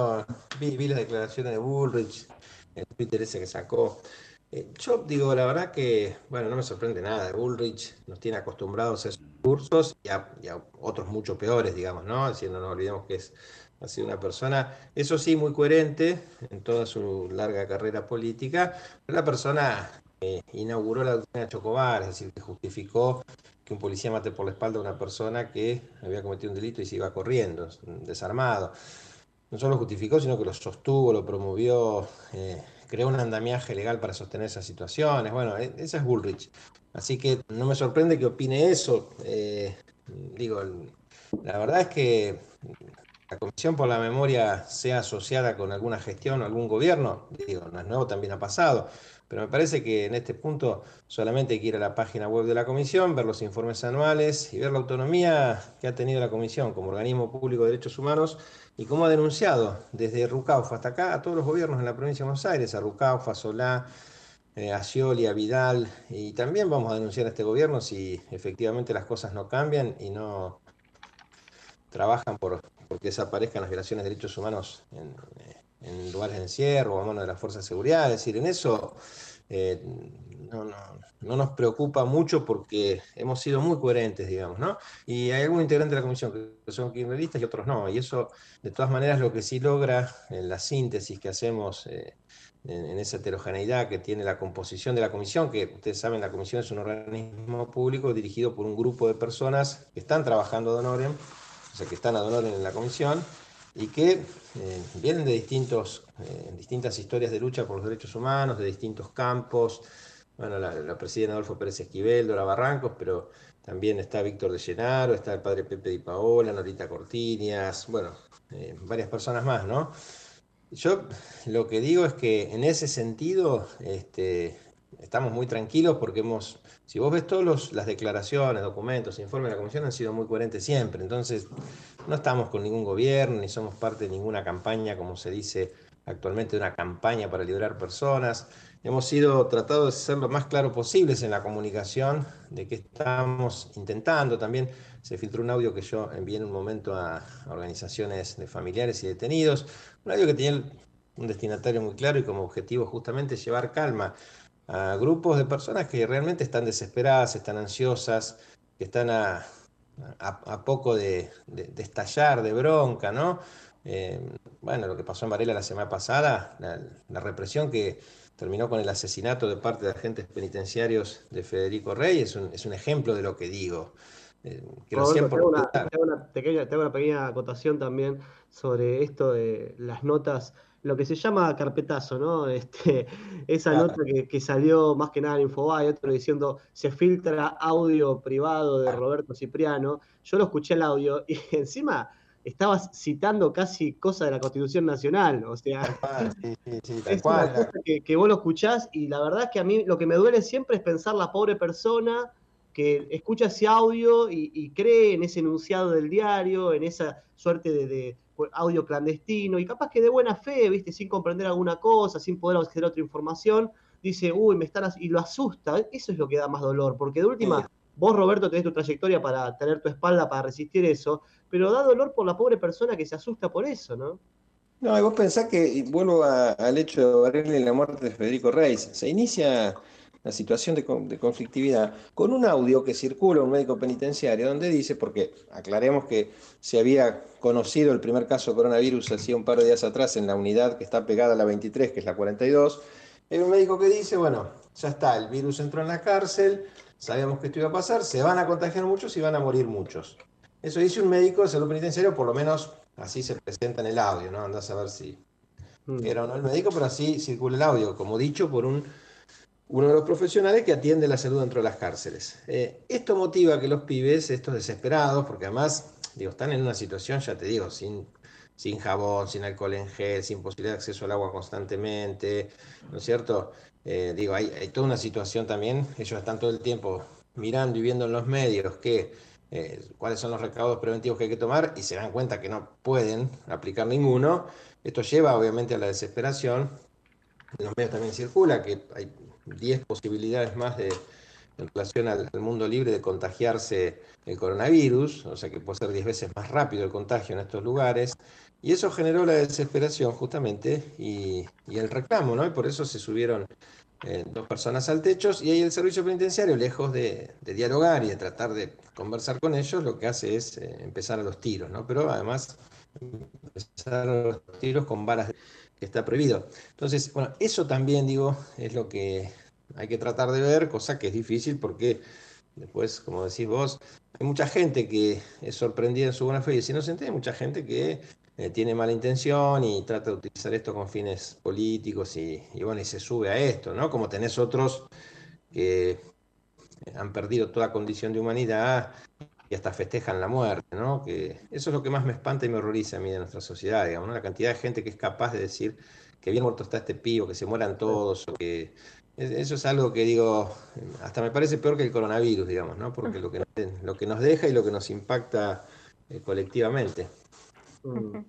vi las declaraciones de Bullrich, el Twitter ese que sacó. Yo digo, la verdad que, bueno, no me sorprende nada. Bullrich nos tiene acostumbrados a esos discursos y a otros mucho peores, digamos, ¿no? Así no nos olvidemos que ha sido una persona, eso sí, muy coherente en toda su larga carrera política, pero la persona inauguró la doctrina Chocobar, es decir, que justificó que un policía mate por la espalda a una persona que había cometido un delito y se iba corriendo, desarmado. No solo lo justificó, sino que lo sostuvo, lo promovió, creó un andamiaje legal para sostener esas situaciones. Bueno, esa es Bullrich. Así que no me sorprende que opine eso. Digo, la verdad es que la Comisión por la Memoria sea asociada con alguna gestión o algún gobierno, digo, no es nuevo, también ha pasado, pero me parece que en este punto solamente hay que ir a la página web de la Comisión, ver los informes anuales y ver la autonomía que ha tenido la Comisión como organismo público de derechos humanos y cómo ha denunciado desde Rucaufa hasta acá a todos los gobiernos en la provincia de Buenos Aires, a Rucaufa, a Solá, a Scioli, a Vidal, y también vamos a denunciar a este gobierno si efectivamente las cosas no cambian y no trabajan porque desaparezcan las violaciones de derechos humanos en lugares de encierro o a mano de las fuerzas de seguridad. Es decir, en eso eh, no, no, no nos preocupa mucho porque hemos sido muy coherentes, digamos, ¿no? Y hay algunos integrantes de la comisión que son kirchneristas y otros no. Y eso, de todas maneras, lo que sí logra en la síntesis que hacemos en esa heterogeneidad que tiene la composición de la comisión, que ustedes saben, la comisión es un organismo público dirigido por un grupo de personas que están trabajando ad honorem, o sea, que están ad honorem en la comisión, y que vienen de distintas historias de lucha por los derechos humanos, de distintos campos. Bueno, la presiden Adolfo Pérez Esquivel, Dora Barrancos, pero también está Víctor de Llenaro, está el padre Pepe Di Paola, Norita Cortiñas, bueno, varias personas más, ¿no? Yo lo que digo es que en ese sentido estamos muy tranquilos porque si vos ves todas las declaraciones, documentos, informes de la Comisión han sido muy coherentes siempre. Entonces, no estamos con ningún gobierno, ni somos parte de ninguna campaña, como se dice actualmente, de una campaña para liberar personas. Hemos sido tratados de ser lo más claro posibles en la comunicación, de que estamos intentando. También se filtró un audio que yo envié en un momento a organizaciones de familiares y detenidos, un audio que tenía un destinatario muy claro y como objetivo justamente llevar calma a grupos de personas que realmente están desesperadas, están ansiosas, que están a poco de estallar, de bronca, ¿no? Bueno, lo que pasó en Varela la semana pasada, la represión que terminó con el asesinato de parte de agentes penitenciarios de Federico Rey, es un ejemplo de lo que digo. quiero Roberto, te 100% hago una, dar. te hago una pequeña acotación también sobre esto de las notas, lo que se llama carpetazo, ¿no? Esa Claro, nota que salió más que nada en Infobae, otro diciendo, se filtra audio privado de claro. Roberto Cipriano. Yo lo escuché el audio y encima estabas citando casi cosas de la Constitución Nacional, o sea, Tal cual, sí, sí, sí, tal es una cual. cosa que vos lo escuchás y la verdad es que a mí lo que me duele siempre es pensar la pobre persona que escucha ese audio y cree en ese enunciado del diario, en esa suerte de audio clandestino y capaz que de buena fe, ¿viste? Sin comprender alguna cosa, sin poder acceder a otra información, dice, uy, y lo asusta. Eso es lo que da más dolor, porque de Sí. última, vos, Roberto, tenés tu trayectoria para tener tu espalda para resistir eso, pero da dolor por la pobre persona que se asusta por eso, ¿no? No, y vos pensás que, y vuelvo al hecho de Varela y la muerte de Federico Reis, se inicia la situación de conflictividad con un audio que circula en un médico penitenciario donde dice, porque aclaremos que se había conocido el primer caso de coronavirus hacía un par de días atrás en la unidad que está pegada a la 23, que es la 42, hay un médico que dice, bueno, ya está, el virus entró en la cárcel, sabíamos que esto iba a pasar, se van a contagiar muchos y van a morir muchos. Eso dice un médico de salud penitenciario, por lo menos así se presenta en el audio, ¿no? Andás a ver si Mm. era o no el médico, pero así circula el audio, como dicho por uno de los profesionales que atiende la salud dentro de las cárceles. Esto motiva que los pibes, estos desesperados, porque además, digo, están en una situación, ya te digo, sin jabón, sin alcohol en gel, sin posibilidad de acceso al agua constantemente, ¿no es cierto? Digo, hay toda una situación también, ellos están todo el tiempo mirando y viendo en los medios cuáles son los recaudos preventivos que hay que tomar y se dan cuenta que no pueden aplicar ninguno. Esto lleva obviamente a la desesperación. En los medios también circula que hay 10 posibilidades más en relación al mundo libre de contagiarse el coronavirus, o sea que puede ser 10 veces más rápido el contagio en estos lugares. Y eso generó la desesperación justamente y el reclamo, ¿no? Y por eso se subieron dos personas al techo y ahí el servicio penitenciario, lejos de dialogar y de tratar de conversar con ellos, lo que hace es empezar a los tiros, ¿no? Pero además empezar a los tiros con balas que está prohibido. Entonces, bueno, eso también, digo, es lo que hay que tratar de ver, cosa que es difícil porque después, como decís vos, hay mucha gente que es sorprendida en su buena fe y es inocente, hay mucha gente que tiene mala intención y trata de utilizar esto con fines políticos y bueno, y se sube a esto, ¿no? Como tenés otros que han perdido toda condición de humanidad y hasta festejan la muerte, ¿no? Que eso es lo que más me espanta y me horroriza a mí de nuestra sociedad, digamos, ¿no? La cantidad de gente que es capaz de decir que bien muerto está este pío, que se mueran todos, o que eso es algo que digo, hasta me parece peor que el coronavirus, digamos, ¿no? Porque lo que nos deja y lo que nos impacta colectivamente. Mm.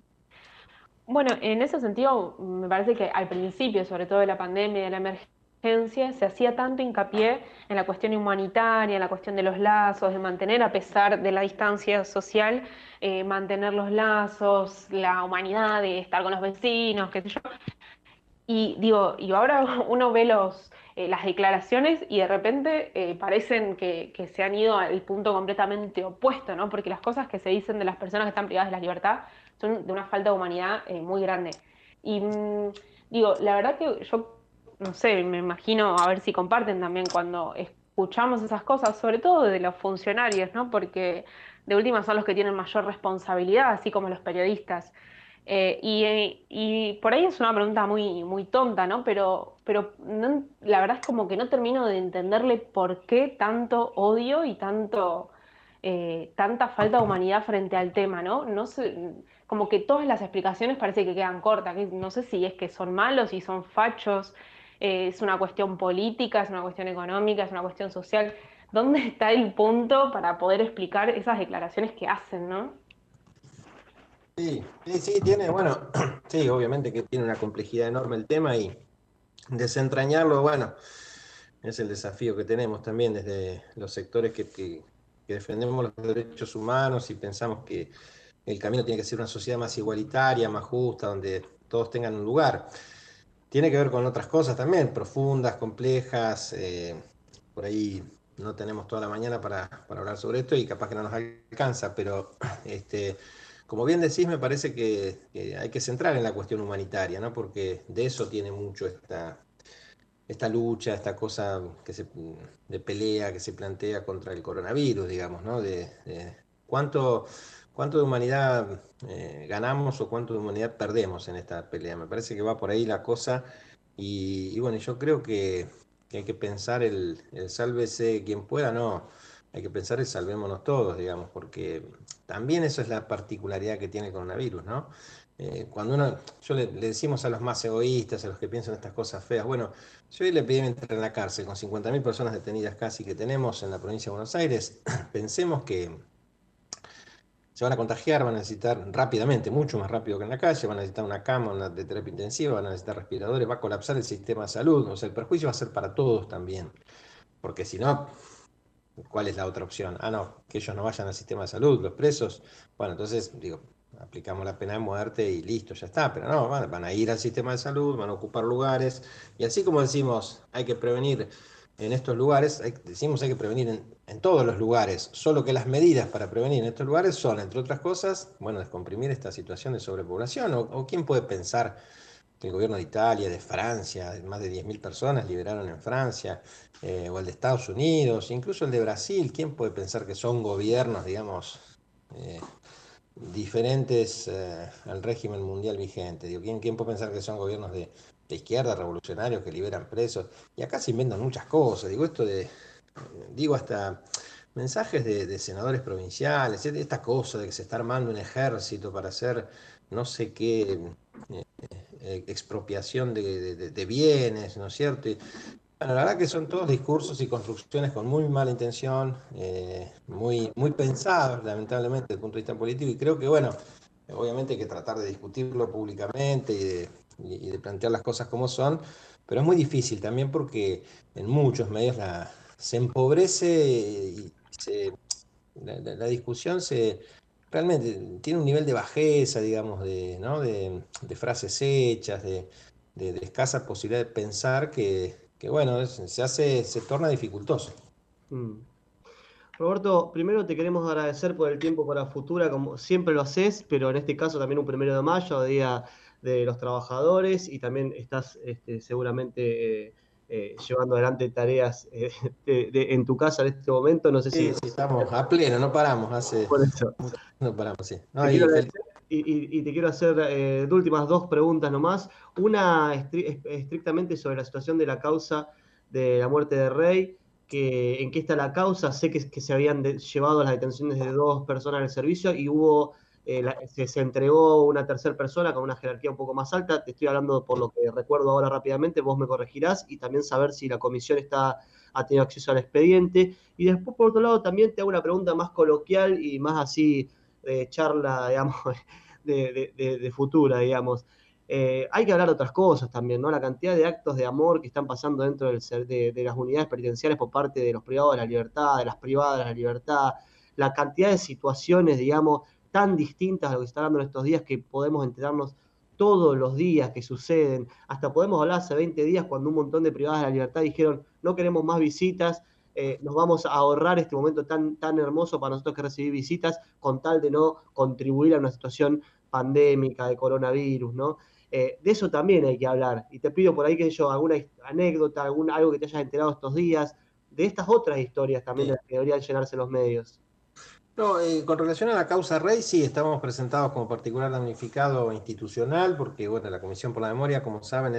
Bueno, en ese sentido, me parece que al principio, sobre todo de la pandemia y de la emergencia, se hacía tanto hincapié en la cuestión humanitaria, en la cuestión de los lazos, de mantener, a pesar de la distancia social, mantener los lazos, la humanidad, de estar con los vecinos, qué sé yo. Y digo, y ahora uno ve las declaraciones y de repente parecen que se han ido al punto completamente opuesto, ¿no? Porque las cosas que se dicen de las personas que están privadas de la libertad son de una falta de humanidad muy grande. Y digo, la verdad que yo, no sé, me imagino, a ver si comparten también cuando escuchamos esas cosas, sobre todo de los funcionarios, ¿no? Porque de última son los que tienen mayor responsabilidad, así como los periodistas. Y por ahí es una pregunta muy, muy tonta, ¿no? Pero la verdad es como que no termino de entenderle por qué tanto odio y tanta falta de humanidad frente al tema, ¿no? No sé, como que todas las explicaciones parece que quedan cortas. No sé si es que son malos, si son fachos, es una cuestión política, es una cuestión económica, es una cuestión social. ¿Dónde está el punto para poder explicar esas declaraciones que hacen, ¿no? Sí, sí, sí, tiene, bueno, sí, obviamente que tiene una complejidad enorme el tema y desentrañarlo, bueno, es el desafío que tenemos también desde los sectores que defendemos los derechos humanos y pensamos que el camino tiene que ser una sociedad más igualitaria, más justa, donde todos tengan un lugar. Tiene que ver con otras cosas también, profundas, complejas, por ahí no tenemos toda la mañana para hablar sobre esto y capaz que no nos alcanza, pero como bien decís, me parece que hay que centrar en la cuestión humanitaria, ¿no? Porque de eso tiene mucho esta lucha, esta cosa de pelea que se plantea contra el coronavirus, digamos, ¿no? De cuánto de humanidad ganamos o cuánto de humanidad perdemos en esta pelea. Me parece que va por ahí la cosa y bueno, yo creo que hay que pensar el sálvese quien pueda, no. Hay que pensar el salvémonos todos, digamos, porque también eso es la particularidad que tiene el coronavirus, ¿no? Le decimos a los más egoístas, a los que piensan estas cosas feas, bueno, si hoy le pedí entrar en la cárcel con 50.000 personas detenidas casi que tenemos en la provincia de Buenos Aires, pensemos que se van a contagiar, van a necesitar rápidamente, mucho más rápido que en la calle, van a necesitar una cama, una de terapia intensiva, van a necesitar respiradores, va a colapsar el sistema de salud, o sea, el perjuicio va a ser para todos también, porque si no, ¿cuál es la otra opción? Ah, no, que ellos no vayan al sistema de salud, los presos. Bueno, entonces, digo, aplicamos la pena de muerte y listo, ya está. Pero no, van a ir al sistema de salud, van a ocupar lugares. Y así como decimos, hay que prevenir en estos lugares, decimos hay que prevenir en todos los lugares. Solo que las medidas para prevenir en estos lugares son, entre otras cosas, bueno, descomprimir esta situación de sobrepoblación. O quién puede pensar el gobierno de Italia, de Francia, más de 10.000 personas liberaron en Francia, o el de Estados Unidos, incluso el de Brasil. ¿Quién puede pensar que son gobiernos, digamos, eh, diferentes al régimen mundial vigente? Digo, ¿quién puede pensar que son gobiernos de izquierda, revolucionarios, que liberan presos? Y acá se inventan muchas cosas. Digo hasta mensajes de senadores provinciales, esta cosa de que se está armando un ejército para hacer no sé qué expropiación de bienes, ¿no es cierto? Y, bueno, la verdad que son todos discursos y construcciones con muy mala intención, muy pensados, lamentablemente, desde el punto de vista político, y creo que, bueno, obviamente hay que tratar de discutirlo públicamente y de plantear las cosas como son, pero es muy difícil también porque en muchos medios se empobrece y la discusión realmente tiene un nivel de bajeza, digamos, ¿no? de frases hechas, de escasa posibilidad de pensar que bueno, se torna dificultoso. Mm. Roberto, primero te queremos agradecer por el tiempo para Futura, como siempre lo haces, pero en este caso también un 1 de mayo, Día de los Trabajadores, y también estás seguramente llevando adelante tareas en tu casa en este momento. No sé si Sí, sí, estamos a pleno, no paramos, hace por eso. mucho no paramos, sí. No, Te quiero agradecer y te quiero hacer de últimas dos preguntas nomás. Una estrictamente sobre la situación de la causa de la muerte de Rey, en qué está la causa. Sé que se habían llevado las detenciones de dos personas del servicio y se entregó una tercera persona con una jerarquía un poco más alta. Te estoy hablando por lo que recuerdo ahora rápidamente, vos me corregirás, y también saber si la comisión ha tenido acceso al expediente. Y después, por otro lado, también te hago una pregunta más coloquial y más así de charla, digamos, de futura, digamos. Hay que hablar de otras cosas también, ¿no? La cantidad de actos de amor que están pasando dentro de las unidades penitenciarias por parte de los privados de la libertad, de las privadas de la libertad, la cantidad de situaciones, digamos, tan distintas a lo que se está dando en estos días que podemos enterarnos todos los días que suceden. Hasta podemos hablar hace 20 días cuando un montón de privadas de la libertad dijeron no queremos más visitas, nos vamos a ahorrar este momento tan hermoso para nosotros que recibir visitas con tal de no contribuir a una situación pandémica de coronavirus, ¿no? De eso también hay que hablar. Y te pido por ahí que yo alguna anécdota, algo que te hayas enterado estos días, de estas otras historias también de sí. las que deberían llenarse los medios. No, con relación a la causa Rey, sí, estamos presentados como particular damnificado institucional, porque bueno, la Comisión por la Memoria, como saben,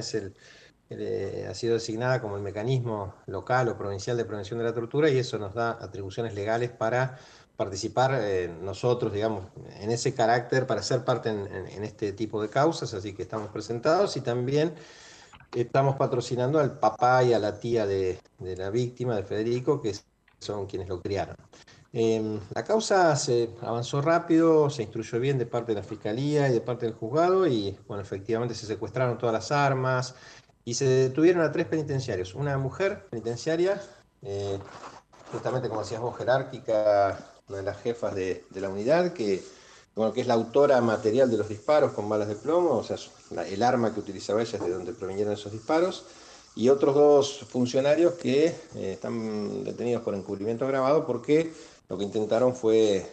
ha sido designada como el mecanismo local o provincial de prevención de la tortura y eso nos da atribuciones legales para participar nosotros, digamos, en ese carácter, para ser parte en este tipo de causas, así que estamos presentados y también estamos patrocinando al papá y a la tía de la víctima, de Federico, que son quienes lo criaron. La causa se avanzó rápido, se instruyó bien de parte de la Fiscalía y de parte del juzgado y, bueno, efectivamente se secuestraron todas las armas y se detuvieron a 3 penitenciarios. Una mujer penitenciaria, eh, justamente como decías vos, jerárquica, una de las jefas de la unidad, bueno, que es la autora material de los disparos con balas de plomo, o sea, el arma que utilizaba ella es de donde provinieron esos disparos, y otros 2 funcionarios que están detenidos por encubrimiento agravado porque lo que intentaron fue,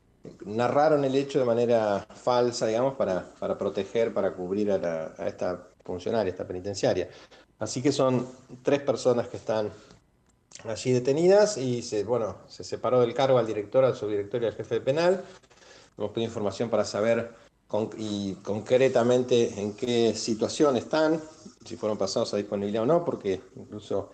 narraron el hecho de manera falsa, digamos, para proteger, para cubrir a esta funcionaria, esta penitenciaria. Así que son 3 personas que están allí detenidas y se separó del cargo al director, al subdirector y al jefe de penal. Hemos pedido información para saber concretamente en qué situación están, si fueron pasados a disponibilidad o no, porque incluso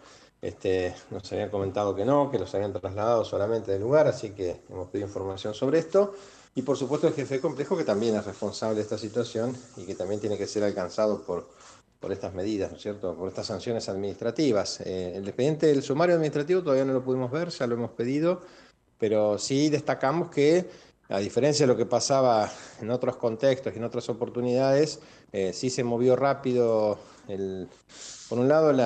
nos habían comentado que no, que los habían trasladado solamente del lugar, así que hemos pedido información sobre esto. Y por supuesto el jefe de complejo, que también es responsable de esta situación y que también tiene que ser alcanzado por estas medidas, ¿no es cierto?, por estas sanciones administrativas. El expediente del sumario administrativo todavía no lo pudimos ver, ya lo hemos pedido, pero sí destacamos que, a diferencia de lo que pasaba en otros contextos y en otras oportunidades, sí se movió rápido, por un lado,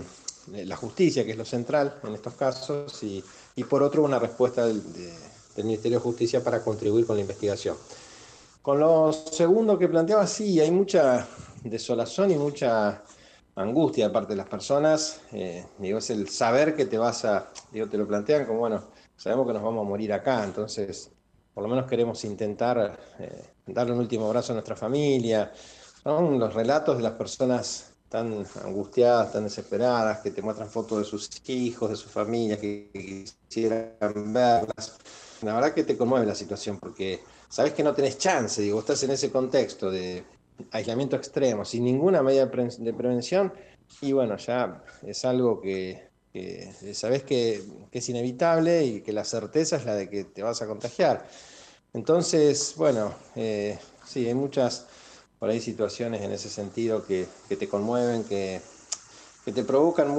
la justicia, que es lo central en estos casos, y por otro, una respuesta del Ministerio de Justicia para contribuir con la investigación. Con lo segundo que planteaba, sí, hay mucha desolación y mucha angustia de parte de las personas. Es el saber que te lo plantean como, bueno, sabemos que nos vamos a morir acá, entonces por lo menos queremos intentar darle un último abrazo a nuestra familia. Son los relatos de las personas tan angustiadas, tan desesperadas, que te muestran fotos de sus hijos, de sus familias, que quisieran verlas. La verdad que te conmueve la situación, porque sabes que no tenés chance, estás en ese contexto de aislamiento extremo, sin ninguna medida de prevención, y bueno, ya es algo que sabes que es inevitable y que la certeza es la de que te vas a contagiar. Entonces, bueno, sí, hay muchas por ahí situaciones en ese sentido que te conmueven, que te provocan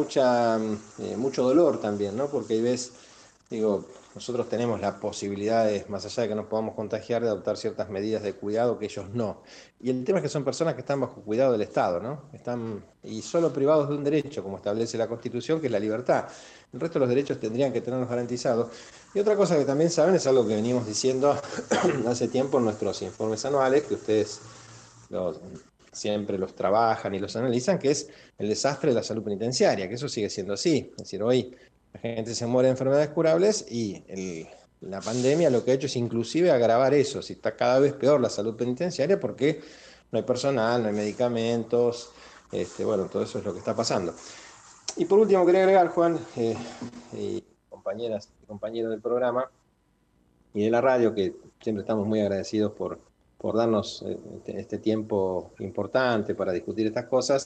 mucho dolor también, ¿no? Porque ahí ves, nosotros tenemos la posibilidad, más allá de que nos podamos contagiar, de adoptar ciertas medidas de cuidado que ellos no. Y el tema es que son personas que están bajo cuidado del Estado, ¿no? Y solo privados de un derecho, como establece la Constitución, que es la libertad. El resto de los derechos tendrían que tenerlos garantizados. Y otra cosa que también saben, es algo que venimos diciendo hace tiempo en nuestros informes anuales, que ustedes siempre los trabajan y los analizan, que es el desastre de la salud penitenciaria, que eso sigue siendo así. Es decir, hoy la gente se muere de enfermedades curables y la pandemia lo que ha hecho es inclusive agravar eso. Si está cada vez peor la salud penitenciaria porque no hay personal, no hay medicamentos, todo eso es lo que está pasando. Y por último quería agregar, Juan, y compañeras y compañeros del programa y de la radio, que siempre estamos muy agradecidos por darnos este tiempo importante para discutir estas cosas.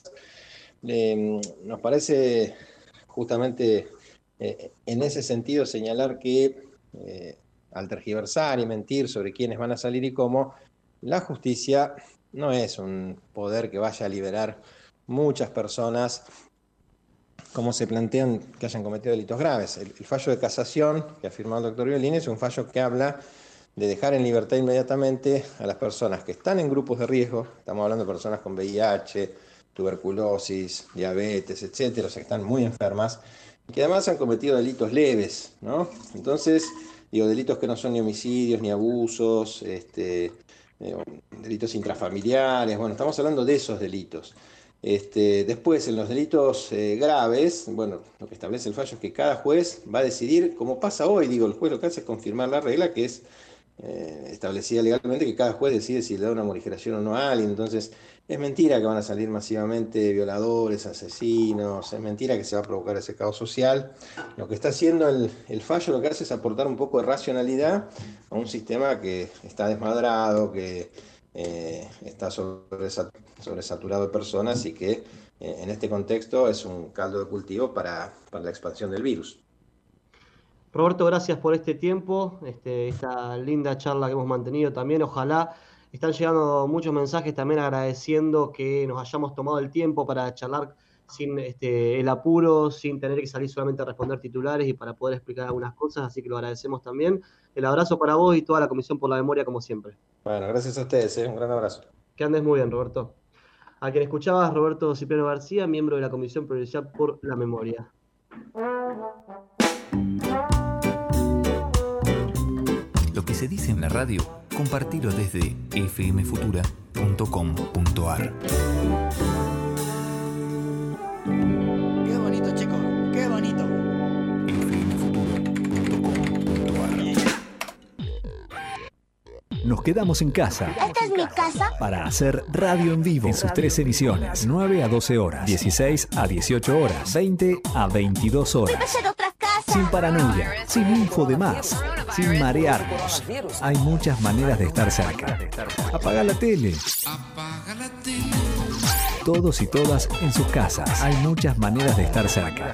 Nos parece justamente en ese sentido señalar que al tergiversar y mentir sobre quiénes van a salir y cómo, la justicia no es un poder que vaya a liberar muchas personas como se plantean que hayan cometido delitos graves. El fallo de casación que ha firmado el doctor Violini es un fallo que habla de dejar en libertad inmediatamente a las personas que están en grupos de riesgo. Estamos hablando de personas con VIH, tuberculosis, diabetes, etcétera, o sea, que están muy enfermas y que además han cometido delitos leves, ¿no? Entonces, delitos que no son ni homicidios, ni abusos, delitos intrafamiliares, bueno, estamos hablando de esos delitos. Después, en los delitos graves, bueno, lo que establece el fallo es que cada juez va a decidir, como pasa hoy, el juez lo que hace es confirmar la regla que es establecida legalmente, que cada juez decide si le da una morigeración o no a alguien. Entonces, es mentira que van a salir masivamente violadores, asesinos, es mentira que se va a provocar ese caos social. Lo que está haciendo el fallo, lo que hace es aportar un poco de racionalidad a un sistema que está desmadrado, que está sobresaturado de personas y que en este contexto es un caldo de cultivo para la expansión del virus. Roberto, gracias por este tiempo, esta linda charla que hemos mantenido también. Ojalá, están llegando muchos mensajes también agradeciendo que nos hayamos tomado el tiempo para charlar sin el apuro, sin tener que salir solamente a responder titulares y para poder explicar algunas cosas, así que lo agradecemos también. El abrazo para vos y toda la Comisión por la Memoria, como siempre. Bueno, gracias a ustedes, un gran abrazo. Que andes muy bien, Roberto. A quien escuchabas, Roberto Cipriano García, miembro de la Comisión Provincial por la Memoria. Lo que se dice en la radio, compartilo desde fmfutura.com.ar. Qué bonito, chicos, qué bonito. fmfutura.com.ar. nos quedamos en casa. Esta es mi casa. Para hacer radio en vivo en sus 3 emisiones: 9 a 12 horas, 16 a 18 horas, 20 a 22 Voy a horas. hacer otra casa. Sin paranoia, sin info de más, sin marearnos. Hay muchas maneras de estar cerca. Apaga la tele. Todos y todas en sus casas. Hay muchas maneras de estar cerca.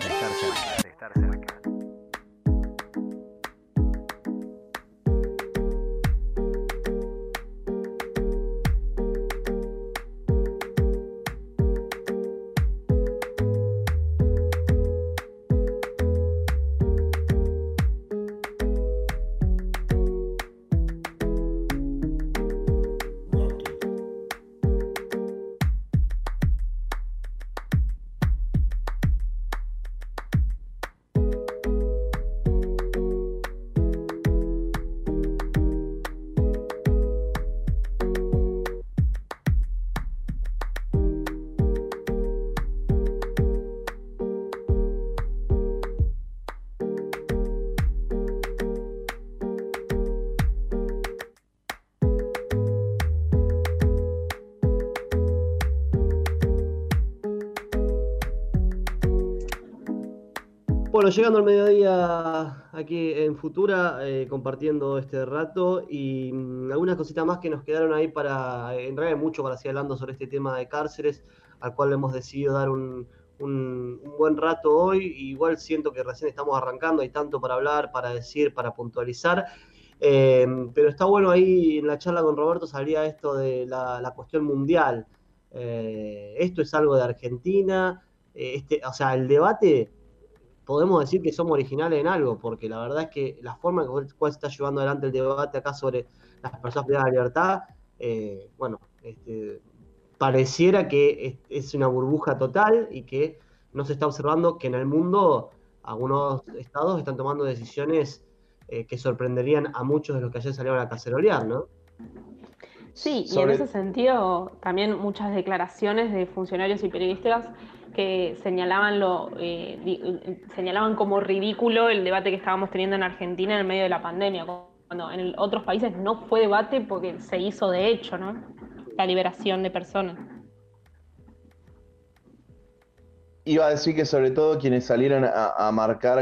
Bueno, llegando al mediodía aquí en Futura, compartiendo este rato y algunas cositas más que nos quedaron ahí para, en realidad mucho para seguir hablando sobre este tema de cárceles, al cual hemos decidido dar un buen rato hoy. Igual siento que recién estamos arrancando, hay tanto para hablar, para decir, para puntualizar, pero está bueno ahí en la charla con Roberto salía esto de la cuestión mundial. Esto es algo de Argentina, o sea, el debate... Podemos decir que somos originales en algo, porque la verdad es que la forma en la cual se está llevando adelante el debate acá sobre las personas privadas de libertad, pareciera que es una burbuja total y que no se está observando que en el mundo algunos estados están tomando decisiones que sorprenderían a muchos de los que ayer salieron a cacerolear, ¿no? Sí, y en ese sentido también muchas declaraciones de funcionarios y periodistas que señalaban como ridículo el debate que estábamos teniendo en Argentina en el medio de la pandemia, cuando en otros países no fue debate porque se hizo de hecho, ¿no? La liberación de personas. Iba a decir que sobre todo quienes salieron a marcar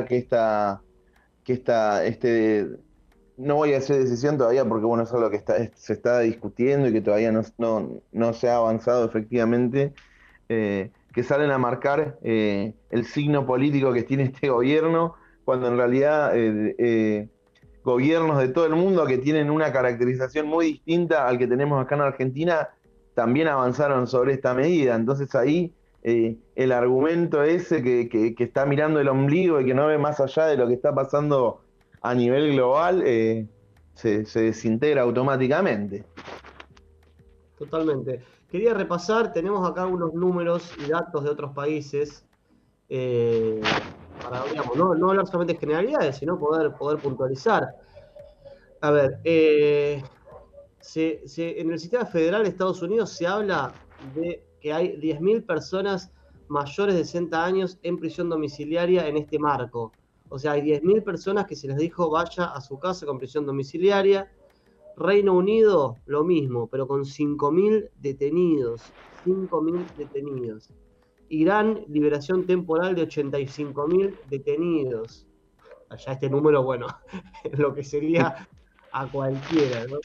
no voy a hacer decisión todavía porque bueno, eso es lo que se está discutiendo y que todavía no se ha avanzado efectivamente, que salen a marcar el signo político que tiene este gobierno, cuando en realidad gobiernos de todo el mundo que tienen una caracterización muy distinta al que tenemos acá en Argentina, también avanzaron sobre esta medida. Entonces ahí el argumento ese que está mirando el ombligo y que no ve más allá de lo que está pasando a nivel global, se desintegra automáticamente. Totalmente. Quería repasar, tenemos acá unos números y datos de otros países, para, digamos, no hablar solamente de generalidades, sino poder puntualizar. A ver, en el sistema federal de Estados Unidos se habla de que hay 10.000 personas mayores de 60 años en prisión domiciliaria en este marco. O sea, hay 10.000 personas que se les dijo vaya a su casa con prisión domiciliaria. Reino Unido, lo mismo, pero con 5.000 detenidos. 5.000 detenidos. Irán, liberación temporal de 85.000 detenidos. Allá este número, bueno, lo que sería a cualquiera, ¿no?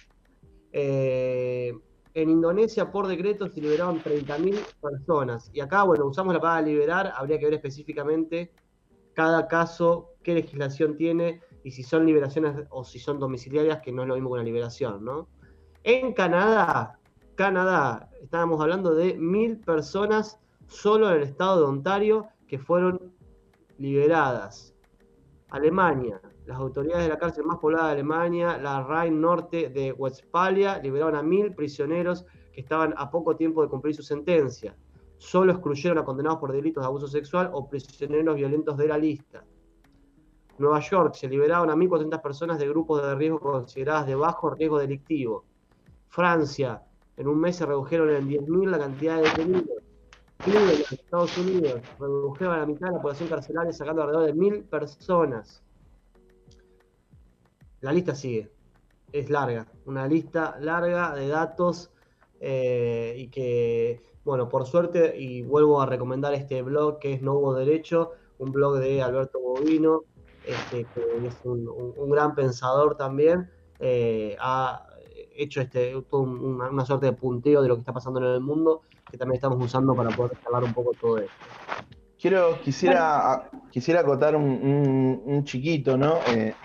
En Indonesia, por decreto, se liberaron 30.000 personas. Y acá, bueno, usamos la palabra liberar, habría que ver específicamente cada caso, qué legislación tiene y si son liberaciones o si son domiciliarias, que no es lo mismo que una liberación, ¿no? En Canadá, estábamos hablando de 1.000 personas solo en el estado de Ontario que fueron liberadas. Alemania, las autoridades de la cárcel más poblada de Alemania, la Rhein Norte de Westfalia, liberaron a 1.000 prisioneros que estaban a poco tiempo de cumplir su sentencia. Solo excluyeron a condenados por delitos de abuso sexual o prisioneros violentos de la lista. Nueva York, se liberaron a 1.400 personas de grupos de riesgo consideradas de bajo riesgo delictivo. Francia, en un mes se redujeron en 10.000 la cantidad de detenidos. Cleveland, Estados Unidos, redujeron a la mitad de la población carcelaria sacando alrededor de 1.000 personas. La lista sigue. es larga, una lista larga de datos y que, bueno, por suerte, y vuelvo a recomendar este blog que es No Hubo Derecho, un blog de Alberto Bovino, que es un gran pensador también, ha hecho una suerte de punteo de lo que está pasando en el mundo, que también estamos usando para poder charlar un poco todo esto. Quisiera acotar un chiquito, ¿no?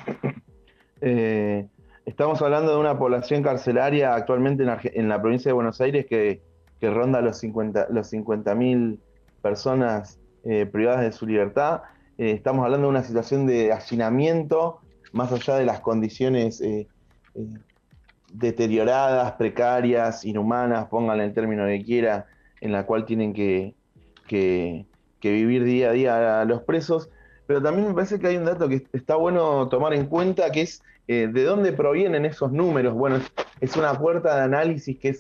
Estamos hablando de una población carcelaria actualmente en la provincia de Buenos Aires que ronda los 50.000 personas privadas de su libertad. Estamos hablando de una situación de hacinamiento, más allá de las condiciones deterioradas, precarias, inhumanas, pónganle el término que quiera, en la cual tienen que vivir día a día a los presos. Pero también me parece que hay un dato que está bueno tomar en cuenta, que es de dónde provienen esos números. Bueno, es una puerta de análisis que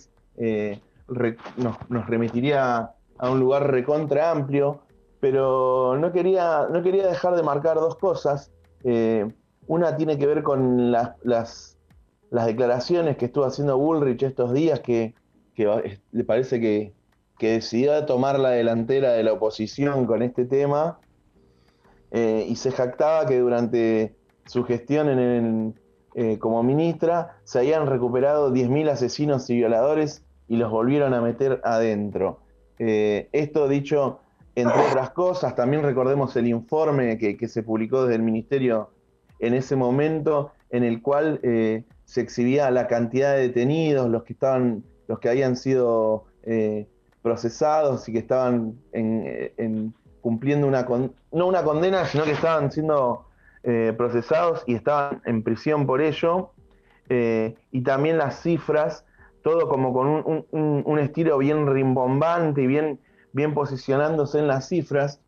nos remitiría a un lugar recontra amplio, pero no quería dejar de marcar dos cosas. Una tiene que ver con las declaraciones que estuvo haciendo Bullrich estos días, que le parece que decidió tomar la delantera de la oposición con este tema, y se jactaba que durante su gestión como ministra se habían recuperado 10.000 asesinos y violadores y los volvieron a meter adentro. Esto dicho, entre otras cosas, también recordemos el informe que se publicó desde el ministerio en ese momento, en el cual se exhibía la cantidad de detenidos, los que habían sido procesados y que estaban cumpliendo no una condena, sino que estaban siendo procesados y estaban en prisión por ello, y también las cifras, todo como con un estilo bien rimbombante y bien posicionándose en las cifras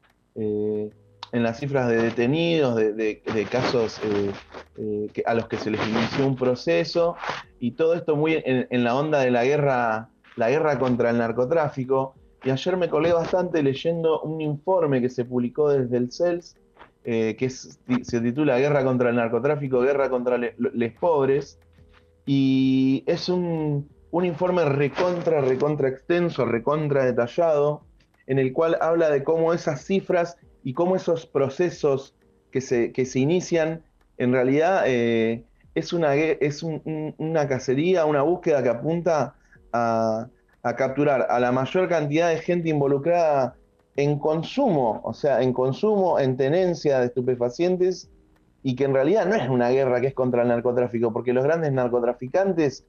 de detenidos, de casos a los que se les inició un proceso, y todo esto muy en la onda de la guerra contra el narcotráfico. Y ayer me colgué bastante leyendo un informe que se publicó desde el CELS, se titula Guerra contra el narcotráfico, guerra contra les pobres, y es un informe recontra extenso, recontra detallado, en el cual habla de cómo esas cifras y cómo esos procesos que se inician, en realidad es una cacería, una búsqueda que apunta a capturar a la mayor cantidad de gente involucrada en consumo, o sea, en tenencia de estupefacientes, y que en realidad no es una guerra que es contra el narcotráfico, porque los grandes narcotraficantes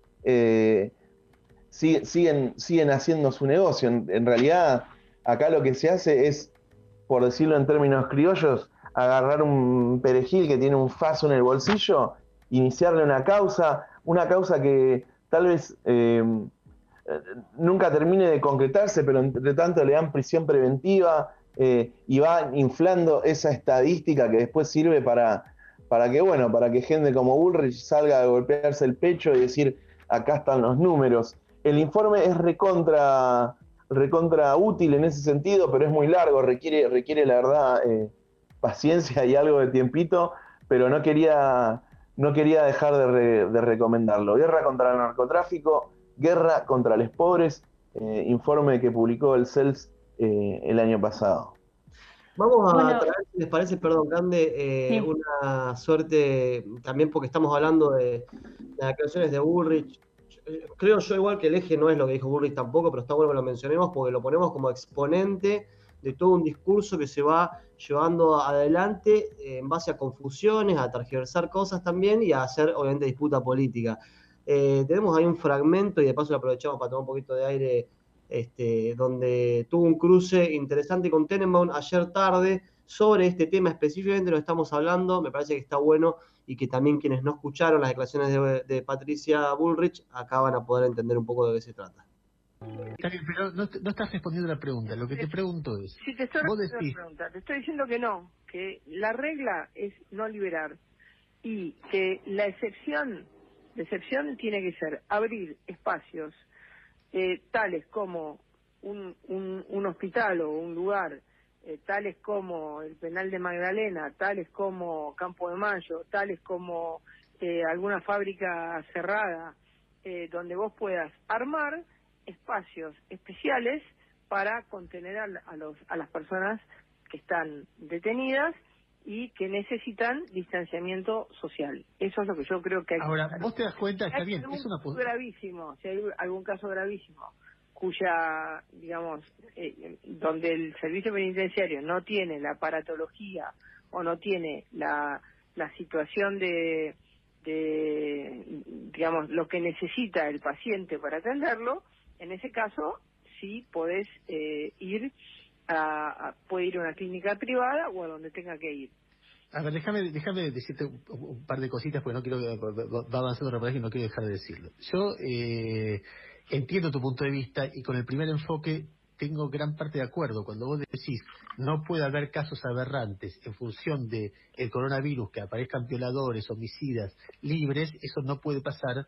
siguen haciendo su negocio. En realidad, acá lo que se hace es, por decirlo en términos criollos, agarrar un perejil que tiene un faso en el bolsillo, iniciarle una causa que tal vez nunca termine de concretarse, pero entre tanto le dan prisión preventiva, y va inflando esa estadística que después sirve para que gente como Bullrich salga a golpearse el pecho y decir, acá están los números. El informe es recontra útil en ese sentido, pero es muy largo, requiere la verdad paciencia y algo de tiempito, pero no quería dejar de recomendarlo. Guerra contra el narcotráfico, guerra contra los pobres, informe que publicó el CELS el año pasado. Vamos a traer, si les parece, perdón, Cande, una suerte, también porque estamos hablando de las declaraciones de Bullrich. Creo yo igual que el eje no es lo que dijo Bullrich tampoco, pero está bueno que lo mencionemos porque lo ponemos como exponente de todo un discurso que se va llevando adelante en base a confusiones, a tergiversar cosas también y a hacer, obviamente, disputa política. Tenemos ahí un fragmento, y de paso lo aprovechamos para tomar un poquito de aire, donde tuvo un cruce interesante con Tenenbaum ayer tarde sobre este tema específicamente lo estamos hablando. Me parece que está bueno y que también quienes no escucharon las declaraciones de Patricia Bullrich acá van a poder entender un poco de qué se trata. Está bien, pero no estás respondiendo la pregunta. Lo que te pregunto es... Si te estoy respondiendo la pregunta, te estoy diciendo que no, que la regla es no liberar y que la excepción tiene que ser abrir espacios tales como un hospital o un lugar, tales como el penal de Magdalena, tales como Campo de Mayo, tales como alguna fábrica cerrada, donde vos puedas armar espacios especiales para contener a las personas que están detenidas y que necesitan distanciamiento social. Eso es lo que yo creo que hay. Ahora, vos te das cuenta, está bien, es una gravísimo, si hay algún caso gravísimo cuya, digamos, donde el servicio penitenciario no tiene la aparatología o no tiene la situación de digamos, lo que necesita el paciente para atenderlo, en ese caso sí podés puede ir a una clínica privada o a donde tenga que ir. A ver, déjame decirte un par de cositas porque no quiero, va avanzando el reportaje y no quiero dejar de decirlo. Yo entiendo tu punto de vista y con el primer enfoque tengo gran parte de acuerdo. Cuando vos decís no puede haber casos aberrantes en función de el coronavirus, que aparezcan violadores, homicidas libres, eso no puede pasar,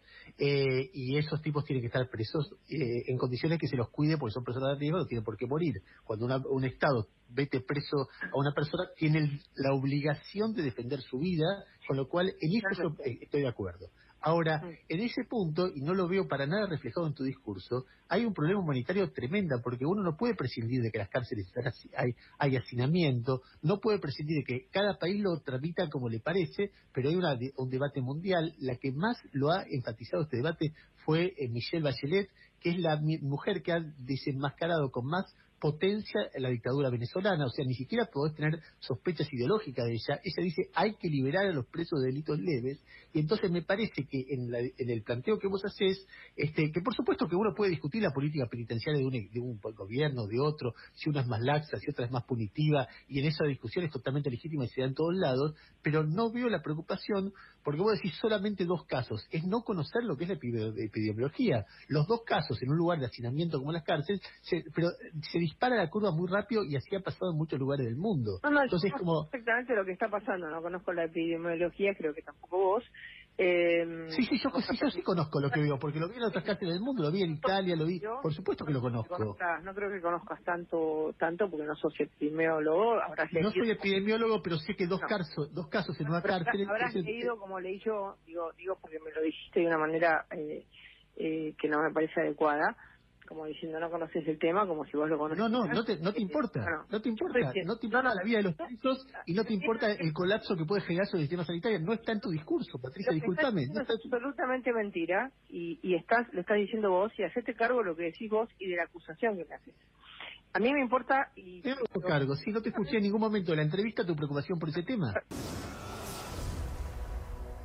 y esos tipos tienen que estar presos en condiciones que se los cuide porque son personas de riesgo, no tienen por qué morir. Cuando un Estado vete preso a una persona, tiene la obligación de defender su vida, con lo cual en eso yo estoy de acuerdo. Ahora, en ese punto, y no lo veo para nada reflejado en tu discurso, hay un problema humanitario tremendo, porque uno no puede prescindir de que las cárceles hay hacinamiento, no puede prescindir de que cada país lo tramita como le parece, pero hay un debate mundial. La que más lo ha enfatizado este debate fue Michelle Bachelet, que es la mujer que ha desenmascarado con más potencia la dictadura venezolana, o sea, ni siquiera podés tener sospechas ideológicas de ella. Ella dice, hay que liberar a los presos de delitos leves, y entonces me parece que en el planteo que vos hacés, que por supuesto que uno puede discutir la política penitenciaria de un gobierno, de otro, si una es más laxa, si otra es más punitiva, y en esa discusión es totalmente legítima y se da en todos lados, pero no veo la preocupación, porque vos decís solamente 2 casos, es no conocer lo que es la epidemiología. Los 2 casos en un lugar de hacinamiento como las cárceles, pero se dispara la curva muy rápido y así ha pasado en muchos lugares del mundo. No, entonces yo como perfectamente lo que está pasando, no conozco la epidemiología, creo que tampoco vos. Sí, yo sí conozco lo que veo, porque lo vi en otras cárceles del mundo, lo vi en Italia, lo vi, por supuesto que lo conozco. No creo que conozcas tanto porque no sos epidemiólogo. No soy epidemiólogo, pero sé que dos casos en una cárcel. Habrás leído como leí yo, digo porque me lo dijiste de una manera que no me parece adecuada, como diciendo no conoces el tema, como si vos lo conocieras. No te importa, no te importa la vida de los presos y no te importa el colapso que puede generar sobre el sistema sanitario. No está en tu discurso, Patricia, discúlpame. Es absolutamente mentira y lo estás diciendo vos y hacete cargo de lo que decís vos y de la acusación que me haces. A mí me importa y... Me hago cargo, sí, no te escuché en ningún momento de la entrevista tu preocupación por ese tema.